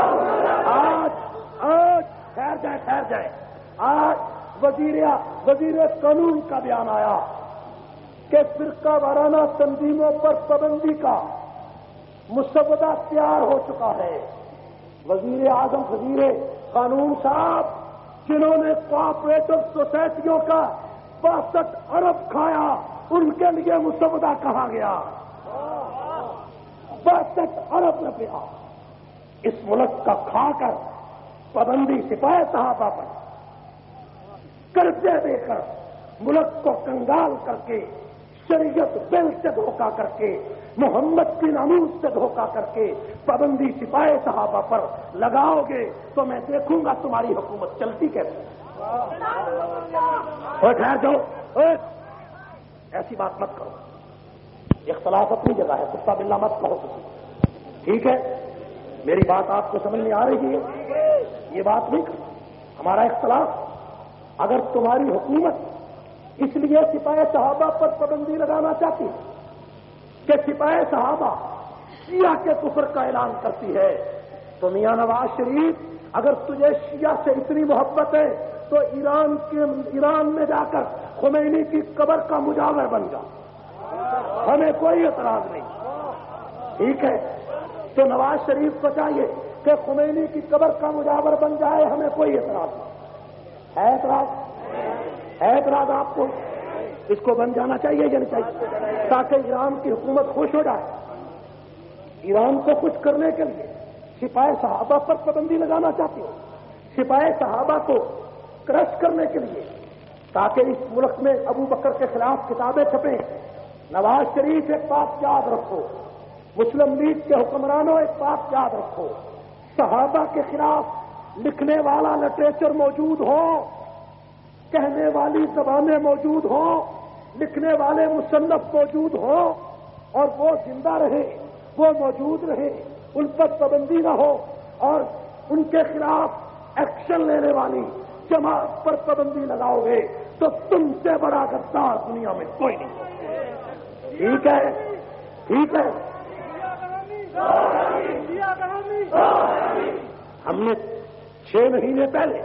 آج ٹھہر جائے آج وزیر قانون کا بیان آیا کہ فرقہ وارانہ تنظیموں پر پابندی کا مسودہ تیار ہو چکا ہے۔ وزیر اعظم وزیر قانون صاحب جنہوں نے کوآپریٹو سوسائٹیوں کا 62 ارب کھایا، ان کے لیے مسودہ کہا گیا 62 ارب روپیہ اس ملک کا کھا کر پابندی سپاہ صحابہ پر قرضے دے کر ملک کو کنگال کر کے، شریعت بل سے دھوکہ کر کے، محمد کی ناموس سے دھوکہ کر کے پابندی سپاہ صحابہ پر لگاؤ گے تو میں دیکھوں گا تمہاری حکومت چلتی کیسے۔ اور ٹھہر جاؤ، ایسی بات مت کرو، اختلاف اپنی جگہ ہے، کتا بلا مت کہو کسی، ٹھیک ہے؟ میری بات آپ کو سمجھ میں آ رہی ہے؟ یہ بات نہیں کرو، ہمارا اختلاف۔ اگر تمہاری حکومت اس لیے سپاہ صحابہ پر پابندی لگانا چاہتی کہ سپاہ صحابہ شیعہ کے کفر کا اعلان کرتی ہے، تو میاں نواز شریف اگر تجھے شیعہ سے اتنی محبت ہے تو ایران میں جا کر خمینی کی قبر کا مجاور بن جا، ہمیں کوئی اعتراض نہیں، ٹھیک ہے؟ تو نواز شریف کو چاہیے کہ خمینی کی قبر کا مجاور بن جائے، ہمیں کوئی اعتراض نہیں ہے۔ اعتراض آپ کو اس کو بن جانا چاہیے یا نہیں چاہیے، تاکہ ایران کی حکومت خوش ہو جائے۔ ایران کو خوش کرنے کے لیے سپاہ صحابہ پر پابندی لگانا چاہتی ہو، سپاہ صحابہ کو کرش کرنے کے لیے، تاکہ اس ملک میں ابو بکر کے خلاف کتابیں چھپیں۔ نواز شریف ایک بات یاد رکھو، مسلم لیگ کے حکمرانوں ایک بات یاد رکھو، صحابہ کے خلاف لکھنے والا لٹریچر موجود ہو، کہنے والی زبانیں موجود ہوں، لکھنے والے مصنف موجود ہوں، اور وہ زندہ رہے، وہ موجود رہے، ان پر پابندی نہ ہو، اور ان کے خلاف ایکشن لینے والی جماعت پر پابندی لگاؤ گے تو تم سے بڑا غدار دنیا میں کوئی نہیں. ٹھیک ہے ٹھیک ہے. ہم نے 6 مہینے پہلے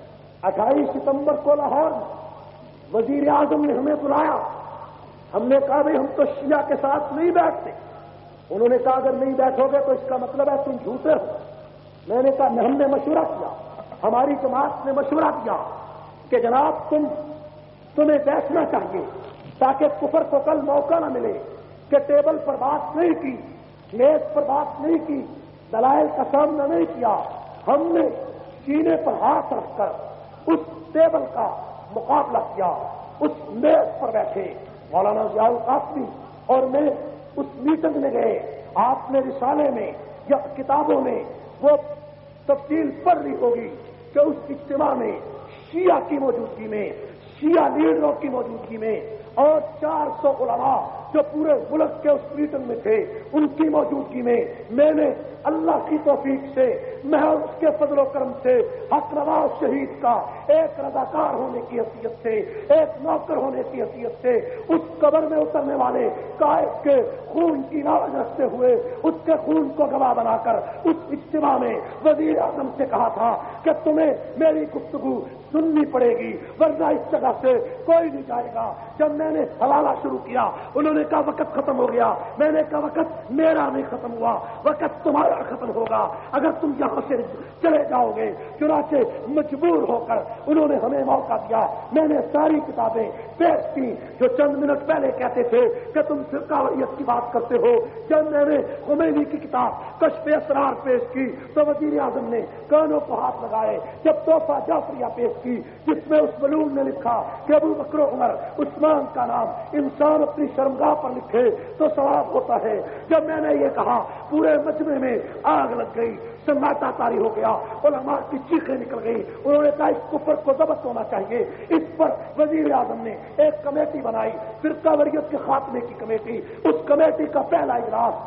28 ستمبر کو لاہور وزیر اعظم نے ہمیں بلایا. ہم نے کہا بھائی ہم تو شیعہ کے ساتھ نہیں بیٹھتے. انہوں نے کہا اگر نہیں بیٹھو گے تو اس کا مطلب ہے تم جھوٹے ہو. میں نے کہا ہم نے مشورہ کیا, ہماری جماعت نے مشورہ کیا کہ جناب تمہیں بیٹھنا چاہیے تاکہ کفر کو کل موقع نہ ملے کہ ٹیبل پر بات نہیں کی, میز پر بات نہیں کی, دلائل کا سامنا نہیں کیا. ہم نے سینے پر ہاتھ رکھ کر اس ٹیبل کا مقابلہ کیا. اس میز پر بیٹھے مولانا ضیاء القاسمی اور میں اس میٹنگ میں گئے. آپ نے رسالے میں یا کتابوں میں وہ تفصیل پڑھ لی ہوگی کہ اس اجتماع میں شیعہ کی موجودگی میں, شیعہ لیڈروں کی موجودگی میں اور 400 علماء جو پورے ملک کے اس میٹنگ میں تھے ان کی موجودگی میں میں نے اللہ کی توفیق سے, محض اس کے فضل و کرم سے حق نواز شہید کا ایک رضاکار ہونے کی حیثیت سے, ایک نوکر ہونے کی حیثیت سے اس قبر میں اترنے والے قائد کے خون کی لاج رکھتے ہوئے اس کے خون کو گواہ بنا کر اس اجتماع میں وزیر اعظم سے کہا تھا کہ تمہیں میری گفتگو سننی پڑے گی ورنہ اس جگہ سے کوئی نہیں جائے گا. جب میں نے حوالہ شروع کیا انہوں نے کہا وقت ختم ہو گیا. میں نے کہا وقت میرا نہیں ختم ہوا, وقت تمہارا ختم ہوگا اگر تم یہاں سے چلے جاؤ گے. چنانچہ مجبور ہو کر انہوں نے ہمیں موقع دیا. میں نے ساری کتابیں پیش کی جو چند منٹ پہلے کہتے تھے کہ تم فرقاوریت کی بات کرتے ہو. جب میں نے خمینی کی کتاب کشف اسرار پیش کی تو وزیر اعظم نے کانوں کو ہاتھ لگائے. جب تحفہ جعفریہ پیش کی جس میں اس ملوم نے لکھا کہ ابو بکر عمر عثمان کا نام انسان اپنی شرمگاہ پر لکھے تو ثواب ہوتا ہے. جب میں نے یہ کہا پورے مجمع میں آگ لگ گئی, سناٹا طاری ہو گیا, علماء کی چیخیں نکل گئی. انہوں نے کہا اس کفر کو ضبط ہونا چاہیے. اس پر وزیر اعظم نے ایک کمیٹی بنائی, فرقاوریت کے خاتمے کی کمیٹی. اس کمیٹی کا پہلا اجلاس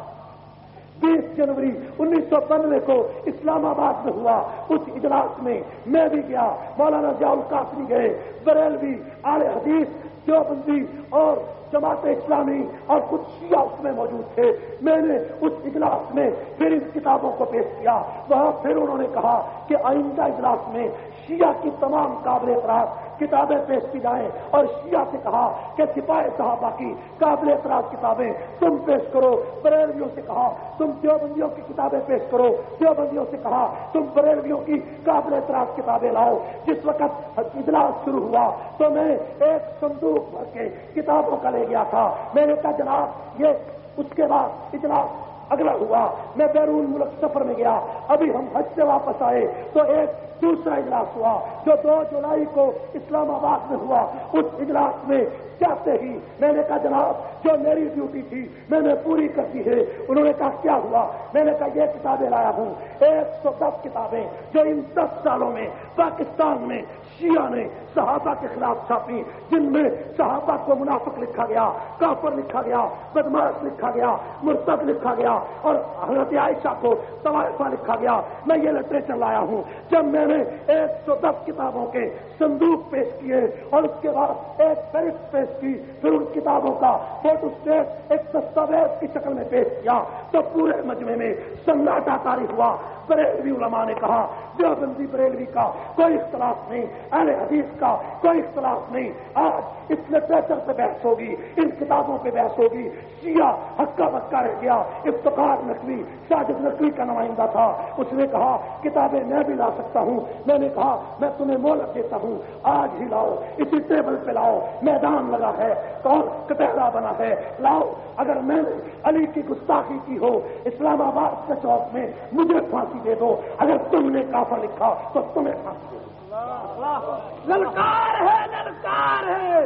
20 جنوری 1992 کو اسلام آباد میں ہوا. اس اجلاس میں میں بھی گیا, مولانا ضیاء القاسمی گئے, بریلوی, اہل حدیث, دیوبندی اور جماعت اسلامی اور کچھ شیعہ اس میں موجود تھے. میں نے اس اجلاس میں پھر ان کتابوں کو پیش کیا. وہاں پھر انہوں نے کہا کہ آئندہ اجلاس میں شیعہ کی تمام قابل اعتراض کتابیں پیش کی جائیں اور شیعہ سے کہا کہ سپاہ صحابہ کی قابل اعتراض کتابیں تم پیش کرو. بریلویوں سے کہا تم دیوبندیوں کی کتابیں پیش کرو. دیوبندیوں سے کہا تم بریلویوں کی قابل اعتراض کتابیں لاؤ. جس وقت اجلاس شروع ہوا تو میں ایک صندوق بھر کے کتابوں کا لے گیا تھا. میں نے کہا جناب یہ اس کے بعد اجلاس اگلا ہوا. میں بیرون ملک سفر میں گیا. ابھی ہم حج سے واپس آئے تو ایک دوسرا اجلاس ہوا جو 2 جولائی کو اسلام آباد میں ہوا. اس اجلاس میں جاتے ہی میں نے کہا جناب جو میری ڈیوٹی تھی میں نے پوری کر دی ہے. انہوں نے کہا کیا ہوا؟ میں نے کہا یہ کتابیں لایا ہوں, 110 کتابیں جو ان 10 سالوں میں پاکستان میں شیعہ نے صحابہ کے خلاف چھاپی, جن میں صحابہ کو منافق لکھا گیا, کافر لکھا گیا, بدماش لکھا گیا, مرتد لکھا گیا اور حضرت عائشہ کو طوائفہ لکھا گیا. میں یہ لٹریچر لایا ہوں. جب میں نے 110 کتابوں کے صندوق پیش کیے اور اس کے بعد ایک فہرست پیش کی, پھر ان کتابوں کا فوٹو اسٹیٹ ایک دستاویز کی شکل میں پیش کیا تو پورے مجمع میں سناٹا طاری ہوا. بریلوی علماء نے کہا دیوبندی بریلوی کا کوئی اختلاف نہیں, اہل حدیث کا کوئی اختلاف نہیں. آج اس لٹریچر پہ بحث ہوگی, ان کتابوں پہ بحث ہوگی. شیعہ ہکا بکا رہ گیا. افتخار نقوی ساجد نقوی کا نمائندہ تھا, اس نے کہا کتابیں میں بھی لا سکتا ہوں. میں نے کہا میں تمہیں مہلت دیتا ہوں, آج ہی لاؤ, اسی ٹیبل پہ لاؤ, میدان لگا ہے, کون کٹہرا بنا ہے, لاؤ. اگر میں نے علی کی گستاخی کی ہو اسلام آباد کے چوک میں مجھے پھانسی دے دو, اگر تم نے کافر لکھا تو تمہیں پھانسی دے دو. للکار ہے, للکار ہے,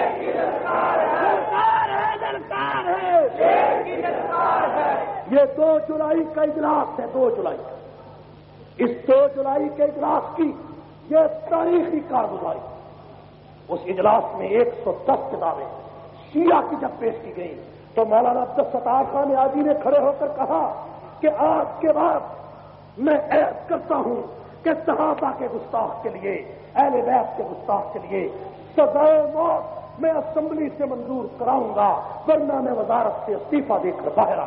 للکار ہے, للکار ہے. یہ 2 جولائی کا اجلاس ہے. 2 جولائی, اس 2 جولائی کے اجلاس کی یہ تاریخی کارگزاری. اس اجلاس میں 110 کتابیں شیعہ کی جب پیش کی گئی تو مولانا عبدالستار خان آجی نے کھڑے ہو کر کہا کہ آج کے بعد میں عہد کرتا ہوں کہ صحابہ کے گستاخ کے لیے، اہل بیت کے گستاخ کے لیے سزائے موت میں اسمبلی سے منظور کراؤں گا، ورنہ میں وزارت سے استعفیٰ دے کر باہر آ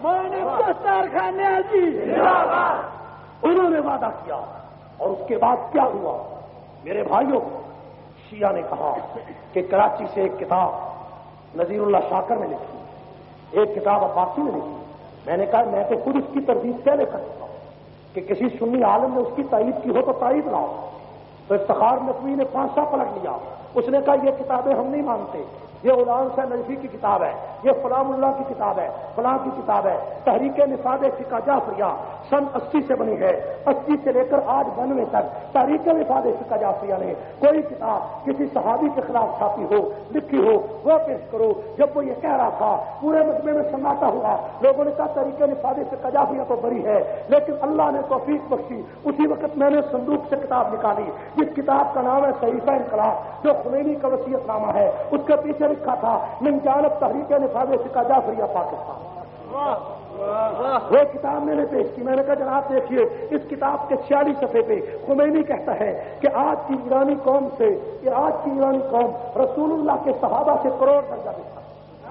گیا۔ انہوں نے وعدہ کیا، اور اس کے بعد کیا ہوا میرے بھائیوں؟ شیعہ نے کہا کہ کراچی سے ایک کتاب نذیر اللہ شاکر نے لکھی، ایک کتاب عباسی نے لکھی۔ میں نے کہا میں تو خود اس کی تردید پہلے کر چکا ہوں کہ کسی سنی عالم نے اس کی تائید کی ہو تو تائید لاؤ۔ تو افتخار نقوی نے پانچا پلٹ لیا، اس نے کہا یہ کتابیں ہم نہیں مانتے، یہ غلام صاحب نجفی کی کتاب ہے، یہ فلاں اللہ کی کتاب ہے، فلاں کی کتاب ہے۔ تحریک نفاذ فقہ جعفریہ سن 80 سے بنی ہے، 80 سے لے کر آج 92 تک تحریک نفاذ فقہ جعفریہ نے کوئی کتاب کسی صحابی کے خلاف چھاپی ہو، لکھی ہو، وہ پیش کرو۔ جب وہ یہ کہہ رہا تھا پورے مجمع میں سناٹا ہوا، لوگوں نے کہا تحریک نفاذ فقہ جعفریہ تو بری ہے، لیکن اللہ نے توفیق بخشی، اسی وقت میں نے صندوق سے کتاب نکالی جس کتاب کا نام ہے صحیفہ انقلاب، جو خمینی کا وصیت نامہ ہے، اس کے پیچھے لکھا تھا من جانب تحریک نفاذ فقہ جعفریہ پاکستان۔ وہ کتاب میں نے پیش کی، میں نے کہا جناب دیکھیے اس کتاب کے 46 صفحے پہ خمینی کہتا ہے کہ آج کی ایرانی قوم سے، یہ آج کی ایرانی قوم رسول اللہ کے صحابہ سے کروڑ درجہ بہتر۔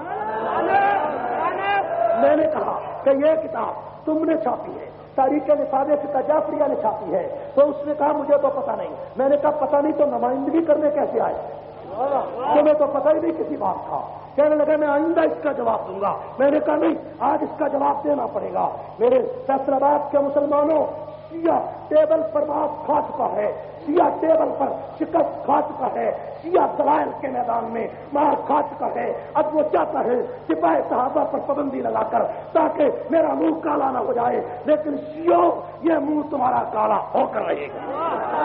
میں نے کہا کہ یہ کتاب تم نے چھاپی ہے، تحریک نفاذ فقہ جعفریہ نے چھاپی ہے، تو اس نے کہا مجھے تو پتہ نہیں۔ میں نے کہا پتہ نہیں تو نمائندگی کرنے کیسے آئے؟ تمہیں تو پتہ ہی نہیں کسی بات کا۔ کہنے لگا میں آئندہ اس کا جواب دوں گا۔ میں نے کہا نہیں، آج اس کا جواب دینا پڑے گا۔ میرے فیصل آباد کے مسلمانوں، شیعہ ٹیبل پر مات کھا چکا ہے، شیعہ ٹیبل پر شکست کھا چکا ہے، شیعہ دلائل کے میدان میں مار کھا چکا ہے۔ اب وہ چاہتا ہے سپاہ صحابہ پر پابندی لگا کر تاکہ میرا منہ کالا نہ ہو جائے، لیکن شیعوں یہ منہ تمہارا کالا ہو کر رہے گا۔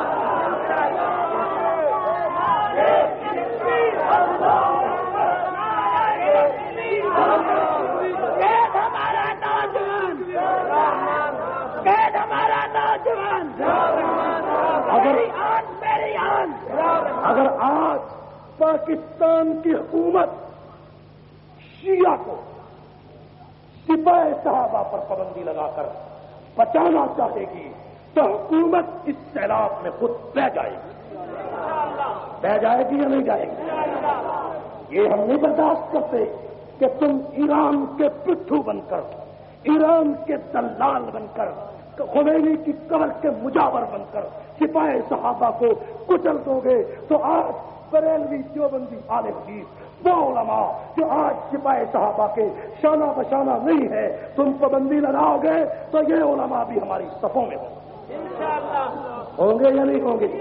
اگر آج پاکستان کی حکومت شیعہ کو سپاہ صحابہ پر پابندی لگا کر بچانا چاہے گی تو حکومت اس سیلاب میں خود بہ جائے گی۔ بہ جائے گی یا نہیں جائے گی؟ یہ ہم نہیں برداشت کرتے کہ تم ایران کے پٹھو بن کر، ایران کے دلال بن کر، خمینی کی قبر کے مجاور بن کر سپاہ صحابہ کو کچل دو گے تو آج بریلوی دیوبندی اہل حدیث وہ علماء جو آج سپاہ صحابہ کے شانہ بشانہ نہیں ہے، تم پابندی لگاؤ گے تو یہ علماء بھی ہماری صفوں میں ہوں گے یا نہیں ہوں گے؟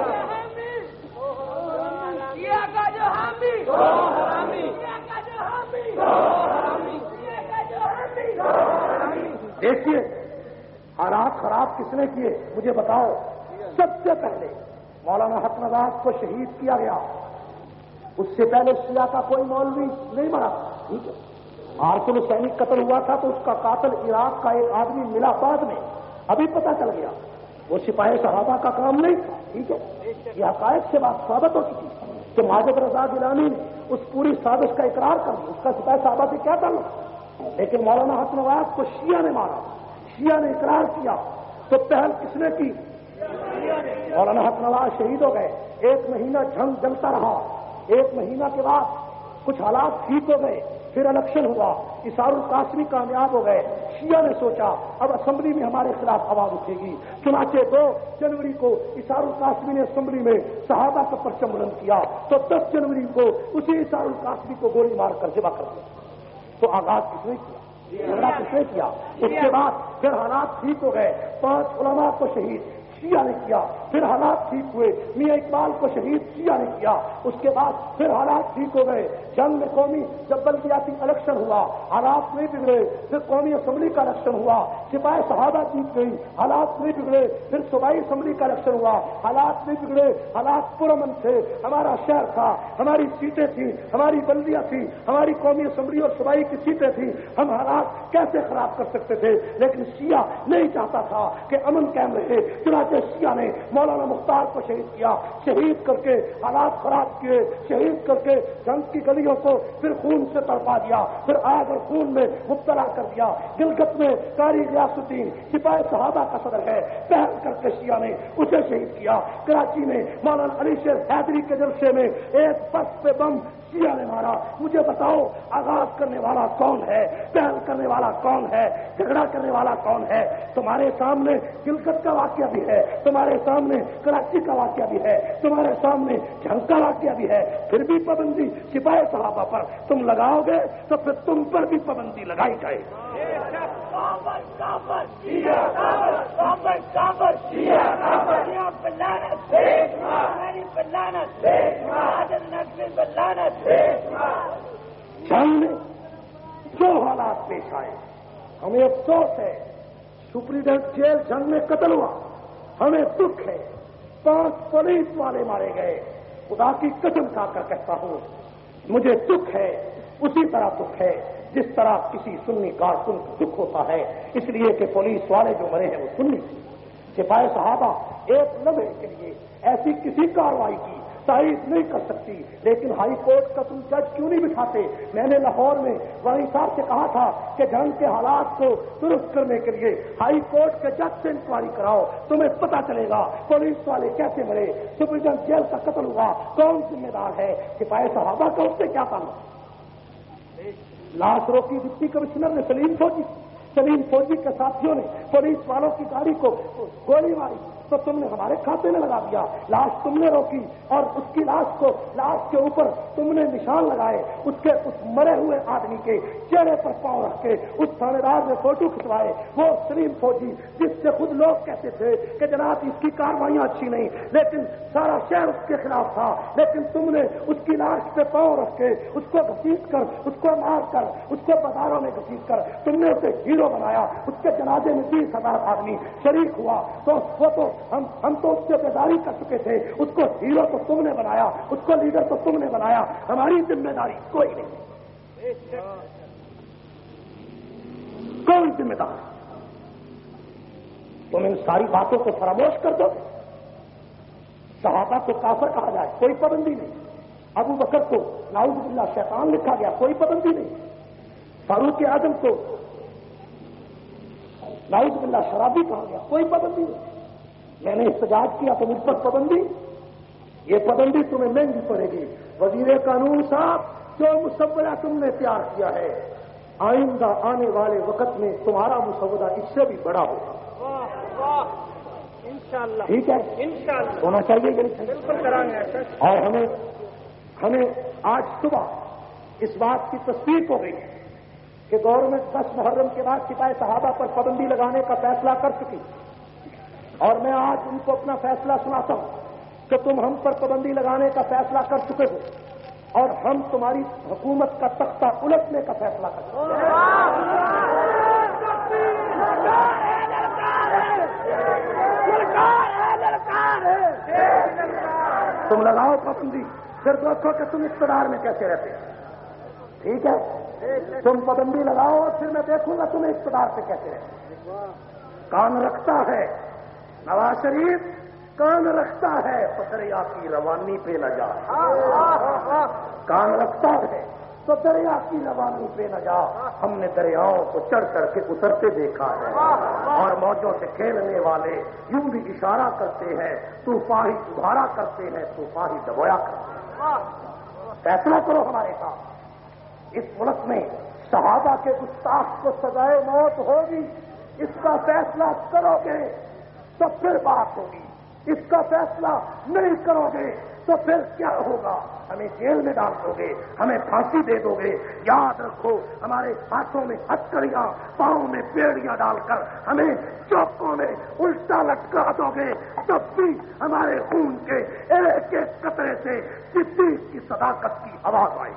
دیکھیے حالات خراب کس نے کیے مجھے بتاؤ۔ سب سے پہلے مولانا حق نواز کو شہید کیا گیا، اس سے پہلے شیعہ کا کوئی مولوی نہیں مرا، ٹھیک ہے۔ آرسل حسینی قتل ہوا تھا تو اس کا قاتل عراق کا ایک آدمی ملا بعد میں، ابھی پتہ چل گیا وہ سپاہی صحابہ کا کام نہیں تھا، ٹھیک ہے۔ یہ حقائق سے بات ثابت ہو چکی کہ ماجد رضا گیلانی نے اس پوری سازش کا اقرار کر دیا، اس کا سپاہی صحابہ سے کیا تعلق، لیکن مولانا حق نواز کو شیعہ نے مارا، شیعہ نے اقرار کیا تو پہل کس نے کی؟ مولانا حق نواز شہید ہو گئے، 1 مہینہ جنگ جلتا رہا، 1 مہینہ کے بعد کچھ حالات ٹھیک ہو گئے، پھر الیکشن ہوا، اسار القاسمی کامیاب ہو گئے۔ شیعہ نے سوچا اب اسمبلی میں ہمارے خلاف آواز اٹھے گی، چنانچہ 2 جنوری کو اسار القاسمی نے اسمبلی میں صحابہ کا پرچم بلند کیا تو 10 جنوری کو اسی اسار القاسمی کو گولی مار کر ذبح کر دیا۔ تو آغاز کس نے کیا؟ کس نے کیا؟ اس کے بعد پھر حالات ٹھیک ہو گئے، 5 علماء کو شہید شیعہ نے کیا، پھر حالات ٹھیک ہوئے، میاں اقبال کو شہید شیعہ نے کیا، اس کے بعد پھر حالات ٹھیک ہو گئے، جنگ میں قومی جب بلدیاتی الیکشن ہوا حالات نہیں بگڑے، پھر قومی اسمبلی کا الیکشن ہوا، سپاہ صحابہ جیت گئی، حالات نہیں بگڑے، پھر صوبائی اسمبلی کا الیکشن ہوا، حالات نہیں بگڑے، حالات پرامن تھے، ہمارا شہر تھا، ہماری سیٹیں تھیں، ہماری بلدیاں تھیں، ہماری قومی اسمبلی اور صوبائی کی سیٹیں تھیں، ہم حالات کیسے خراب کر سکتے تھے؟ لیکن شیعہ نہیں چاہتا تھا کہ امن قائم رہے، چنانچہ شیعہ نے مولانا مختار کو شہید کیا، شہید کر کے حالات خراب کیے، شہید کر کے جنگ کی گلیوں کو پھر خون سے تڑپا دیا، پھر آگ اور خون میں مبتلا کر دیا۔ گلگت میں قاری غیاث الدین سپاہ صحابہ کا صدر ہے، پہل کر کے شیعہ نے اسے شہید کیا۔ کراچی میں مولانا علی شیر حیدری کے جلسے میں ایک بس پہ بم شیعہ نے مارا۔ مجھے بتاؤ آغاز کرنے والا کون ہے، پہل کرنے والا کون ہے، جھگڑا کرنے والا کون ہے؟ تمہارے سامنے گلگت کا واقعہ بھی ہے، تمہارے سامنے کراچی کا واقعہ بھی ہے، تمہارے سامنے جنگ کا واقعہ بھی ہے، پھر بھی پابندی سپاہ صحابہ پر تم لگاؤ گے تو پھر تم پر بھی پابندی لگائی جائے گی۔ جنگ میں جو حالات پیش آئے ہمیں افسوس ہے، سپرنٹینڈنٹ جیل جنگ میں قتل ہوا، ہمیں دکھ ہے، 5 پولیس والے مارے گئے۔ خدا کی قسم کھا کر کہتا ہوں مجھے دکھ ہے، اسی طرح دکھ ہے جس طرح کسی سنی کارکن کو دکھ ہوتا ہے، اس لیے کہ پولیس والے جو مرے ہیں وہ سنی تھے۔ سپاہ صحابہ ایک لمحے کے لیے ایسی کسی کارروائی کی تائید نہیں کر سکتی، لیکن ہائی کورٹ کا تم جج کیوں نہیں بٹھاتے؟ میں نے لاہور میں ولی صاحب سے کہا تھا کہ جنگ کے حالات کو درست کرنے کے لیے ہائی کورٹ کے جج سے انکوائری کراؤ، تمہیں پتہ چلے گا پولیس والے کیسے مرے، سپرنٹینڈنٹ جیل کا قتل ہوا، کون ذمہ دار ہے؟ سپاہ صحابہ کا اس سے کیا تعلق؟ لاش روکی ڈپٹی کمشنر نے سلیم فوجی کے ساتھیوں نے پولیس والوں کی گاڑی کو گولی ماری تو تم نے ہمارے کھاتے میں لگا دیا، لاش تم نے روکی اور اس کی لاش کے اوپر تم نے نشان لگائے، اس مرے ہوئے آدمی کے چہرے پر پاؤں رکھ کے اس تھانے دار نے فوٹو کھنچوائے، وہ سلیم فوجی جس سے خود لوگ کہتے تھے کہ جناب اس کی کاروائیاں اچھی نہیں، لیکن سارا شہر اس کے خلاف تھا، لیکن تم نے اس کی لاش پہ پاؤں رکھ کے اس کو گھسیٹ کر، اس کو مار کر، اس کو بازاروں میں گھسیٹ کر تم نے اسے ہیرو بنایا۔ اس کے جنازے میں 20,000 آدمی شریک ہوا تو وہ تو ہم تو اس سے بیداری کر چکے تھے، اس کو ہیرو تو تم نے بنایا، اس کو لیڈر تو تم نے بنایا، ہماری ذمہ داری کوئی نہیں، کوئی ذمہ دار۔ تم ان ساری باتوں کو فراموش کر دو، صحابہ کو کافر کہا جائے کوئی پابندی نہیں، ابو بکر کو نعوذ باللہ شیطان لکھا گیا کوئی پابندی نہیں، فاروق اعظم کو نعوذ باللہ شرابی کہا گیا کوئی پابندی نہیں۔ میں نے احتجاج کیا تو مجھ پر پابندی، یہ پابندی تمہیں مہنگی پڑے گی۔ وزیر قانون صاحب جو مسودہ تم نے تیار کیا ہے، آئندہ آنے والے وقت میں تمہارا مسودہ اس سے بھی بڑا ہوگا، انشاءاللہ، ٹھیک ہے؟ انشاءاللہ ہونا چاہیے کہ نہیں؟ بالکل کرائیں گے۔ اور ہمیں آج صبح اس بات کی تصدیق ہو گئی کہ گورنمنٹ 10 محرم کے بعد سپاہ صحابہ پر پابندی لگانے کا فیصلہ کر چکی، اور میں آج ان کو اپنا فیصلہ سناتا ہوں کہ تم ہم پر پابندی لگانے کا فیصلہ کر چکے ہو اور ہم تمہاری حکومت کا تختہ الٹنے کا فیصلہ کر چکے ہیں۔ تم لگاؤ پابندی، پھر دیکھو کہ تم اقتدار میں کیسے رہتے ہیں، ٹھیک ہے؟ تم پابندی لگاؤ اور پھر میں دیکھوں گا تمہیں اقتدار سے کیسے رہتے۔ کان رکھتا ہے نواز شریف، کان رکھتا ہے تو دریا کی روانی پہ نہ جا، کان رکھتا ہے تو دریا کی روانی پہ نہ جا۔ ہم نے دریاؤں کو چڑھ کر کے اترتے دیکھا ہے، اور موجوں سے کھیلنے والے یوں بھی اشارہ کرتے ہیں، طوفان ہی ابھارا کرتے ہیں، طوفان ہی دبویا کرتے ہیں۔ فیصلہ کرو ہمارے ساتھ، اس ملک میں صحابہ کے گستاخ کو سزائے موت ہوگی، اس کا فیصلہ کرو گے تو پھر بات ہوگی، اس کا فیصلہ نہیں کرو گے تو پھر کیا ہوگا؟ ہمیں جیل میں ڈال دو گے، ہمیں پھانسی دے دو گے۔ یاد رکھو، ہمارے ہاتھوں میں ہتکڑیاں، پاؤں میں بیڑیاں ڈال کر ہمیں چوکوں میں الٹا لٹکا دو گے، تب بھی ہمارے خون کے ایک ایک قطرے سے صدیق کی صداقت کی آواز آئے۔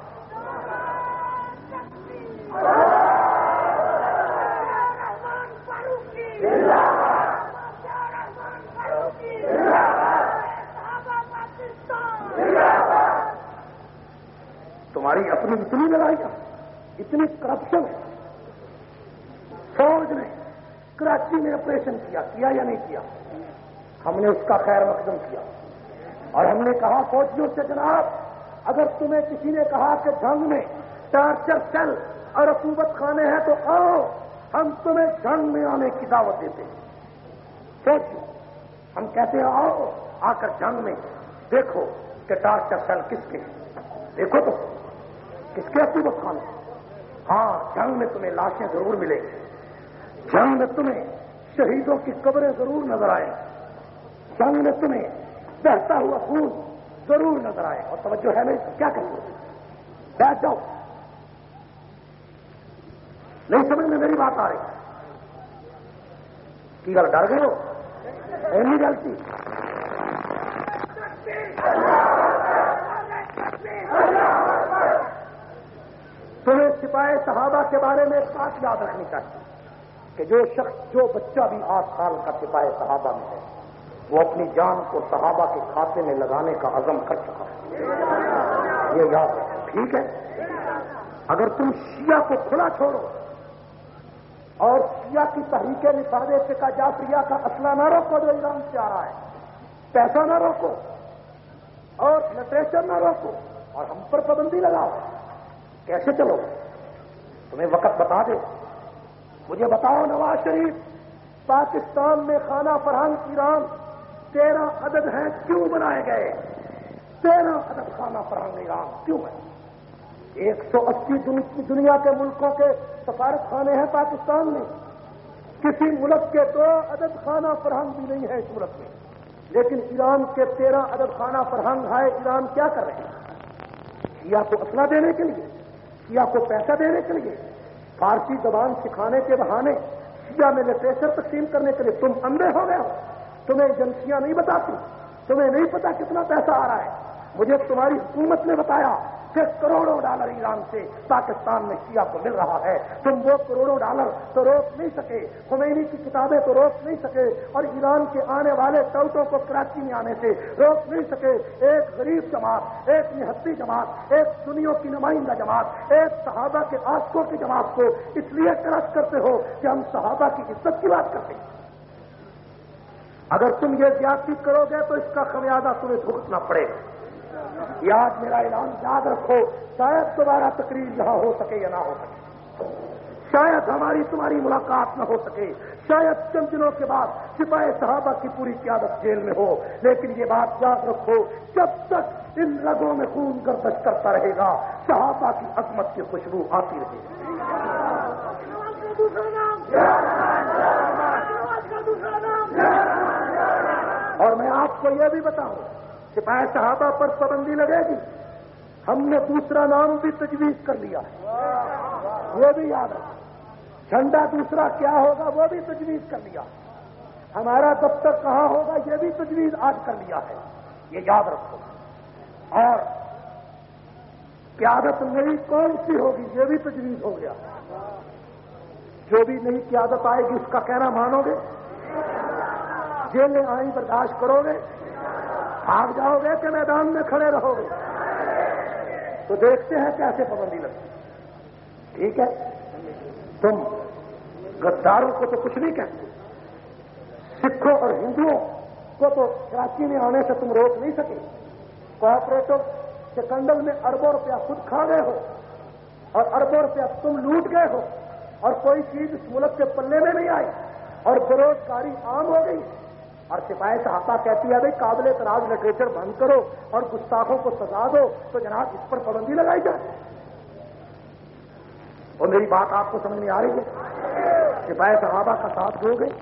تمہاری اپنی اتنی لڑائیاں، اتنی کرپشن ہے۔ فوج نے کراچی میں آپریشن کیا یا نہیں کیا؟ ہم نے اس کا خیر مقدم کیا اور ہم نے کہا فوجیوں سے جناب اگر تمہیں کسی نے کہا کہ جنگ میں ٹارچر سیل اور عقوبت خانے ہیں تو آؤ ہم تمہیں جنگ میں آنے کی دعوت دیتے ہیں. سوچو ہم کہتے ہیں آؤ آ کر جنگ میں دیکھو کہ ٹارچر سیل کس کے ہیں. دیکھو تو کس کے عقوبت خانے. ہاں جنگ میں تمہیں لاشیں ضرور ملیں گی, جنگ میں تمہیں شہیدوں کی قبریں ضرور نظر آئیں, جنگ میں تمہیں بہتا ہوا خون ضرور نظر آئے. اور توجہ ہے نہیں کیا کرتے بیٹھ جاؤ. نہیں سمجھ میں میری بات آ رہی کی گل ڈر گئے ہو نہیں غلطی. تمہیں سپاہی صحابہ کے بارے میں ایک بات یاد رکھنی چاہیے کہ جو شخص جو بچہ بھی 8 سال کا سپاہی صحابہ میں ہے وہ اپنی جان کو صحابہ کے کھاتے میں لگانے کا عزم کر چکا ہے. یہ یاد رکھو ٹھیک ہے. اگر تم شیعہ کو کھلا چھوڑو اور شیعہ کی تحریک نصاب فقہ جعفریہ کا اسلحہ نہ روکو جو ایران سے آ رہا ہے, پیسہ نہ روکو اور لٹریچر نہ روکو اور ہم پر پابندی لگاؤ, کیسے چلو؟ تمہیں وقت بتا دے. مجھے بتاؤ نواز شریف پاکستان میں خانہ فرہنگ ایران 13 عدد ہیں کیوں بنائے گئے؟ 13 عدد خانہ فرہنگ ایران کیوں ہے؟ 180 دنیا کے ملکوں کے سفارت خانے ہیں پاکستان میں. کسی ملک کے 2 عدد خانہ فرہنگ بھی نہیں ہے اس ملک میں, لیکن ایران کے 13 عدد خانہ فرہنگ ہے. ایران کیا کر رہے ہیں؟ شیعہ کو اسلحہ دینے کے لیے, شیعہ کو پیسہ دینے کے لیے, فارسی زبان سکھانے کے بہانے شیعہ میں لٹریچر تقسیم کرنے کے لیے. تم اندھے ہو گئے ہو, تمہیں ایجنسیاں نہیں بتاتی, تمہیں نہیں پتا کتنا پیسہ آ رہا ہے. مجھے تمہاری حکومت نے بتایا کہ کروڑوں ڈالر ایران سے پاکستان میں شیعہ کو مل رہا ہے. تم وہ کروڑوں ڈالر تو روک نہیں سکے, خمینی کی کتابیں تو روک نہیں سکے, اور ایران کے آنے والے ٹوٹوں کو کراچی میں آنے سے روک نہیں سکے. ایک غریب جماعت, ایک نہتی جماعت, ایک سنیوں کی نمائندہ جماعت, ایک صحابہ کے عاشقوں کی جماعت کو اس لیے کرس کرتے ہو کہ ہم صحابہ کی عزت کی بات کرتے ہیں. اگر تم یہ زیادتی کرو گے تو اس کا خمیازہ تمہیں بھگتنا پڑے گا. یاد میرا اعلان یاد رکھو, شاید دوبارہ تقریر یہاں ہو سکے یا نہ ہو سکے, شاید ہماری تمہاری ملاقات نہ ہو سکے, شاید چند دنوں کے بعد سپاہی صحابہ کی پوری قیادت جیل میں ہو, لیکن یہ بات یاد رکھو جب تک ان رگوں میں خون گردش کرتا رہے گا صحابہ کی عظمت کی خوشبو آتی رہے گی. اور میں آپ کو یہ بھی بتاؤں سپاہی صحابہ پر پابندی لگے گی. ہم نے دوسرا نام بھی تجویز کر لیا ہے, وہ بھی یاد رکھو. جھنڈا دوسرا کیا ہوگا وہ بھی تجویز کر لیا. ہمارا دفتر کہاں ہوگا یہ بھی تجویز آج کر لیا ہے, یہ یاد رکھو. اور قیادت نئی کون سی ہوگی یہ بھی تجویز ہو گیا. جو بھی نئی قیادت آئے گی اس کا کہنا مانو گے؟ جیلیں آئیں برداشت کرو گے؟ بھاگ جاؤ گے کہ میدان میں کھڑے رہو گے؟ تو دیکھتے ہیں کیسے پابندی لگتی. ٹھیک ہے, تم غداروں کو تو کچھ نہیں کہتے, سکھوں اور ہندوؤں کو تو کراچی میں آنے سے تم روک نہیں سکے. کوآپریٹو سکنڈل میں اربوں روپیہ خود کھا گئے ہو اور اربوں روپیہ تم لوٹ گئے ہو, اور کوئی چیز اس ملک کے پلے میں نہیں آئی, اور بے روزگاری عام ہو گئی. اور سپاہی صحابہ کہتی ہے بھائی قابل اعتراض لٹریچر بند کرو اور گستاخوں کو سزا دو, تو جناب اس پر پابندی لگائی جائے. اور میری بات آپ کو سمجھ میں آ رہی ہے؟ سپاہی صحابہ کا ساتھ دو گے.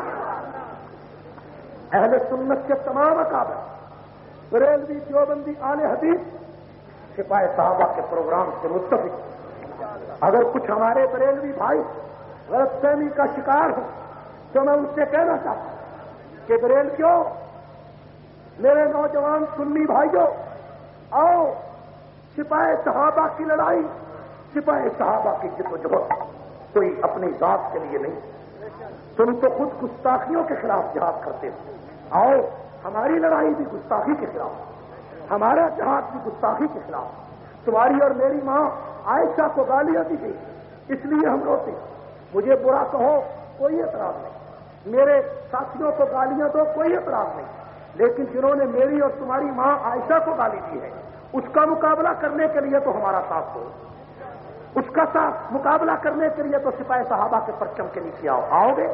اہل سنت کے تمام اکابر, بریلوی, دیوبندی, اہل حدیث سپاہی صحابہ کے پروگرام سے متفق. اگر کچھ ہمارے بریلوی بھائی غلط فہمی کا شکار ہو تو میں ان سے کہنا چاہتا ہوں کہ بریلویوں, میرے نوجوان سنی بھائیوں, آؤ سپاہی صحابہ کی لڑائی, سپاہی صحابہ کی جدوجہد کوئی اپنی ذات کے لیے نہیں. تم تو خود گستاخیوں کے خلاف جہاد کرتے ہو. آؤ ہماری لڑائی بھی گستاخی کے خلاف, ہمارا جہاد بھی گستاخی کے خلاف. تمہاری اور میری ماں عائشہ کو گالیاں دی گئی, اس لیے ہم روتے. مجھے برا کہو کوئی اعتراض نہیں, میرے ساتھیوں کو گالیاں دو، کوئی اعتراض نہیں، لیکن جنہوں نے میری اور تمہاری ماں عائشہ کو گالی دی ہے اس کا مقابلہ کرنے کے لیے تو ہمارا ساتھ دو، اس کا ساتھ مقابلہ کرنے کے لیے تو سپاہی صحابہ کے پرچم کے نیچے آؤ گے؟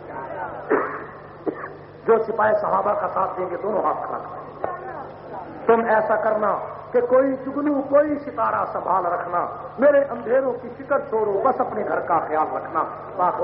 جو سپاہی صحابہ کا ساتھ دیں گے دونوں ہاتھ کھڑا کریں۔ تم ایسا کرنا کہ کوئی جگنو کوئی ستارہ سنبھال رکھنا، میرے اندھیروں کی فکر چھوڑو، بس اپنے گھر کا خیال رکھنا۔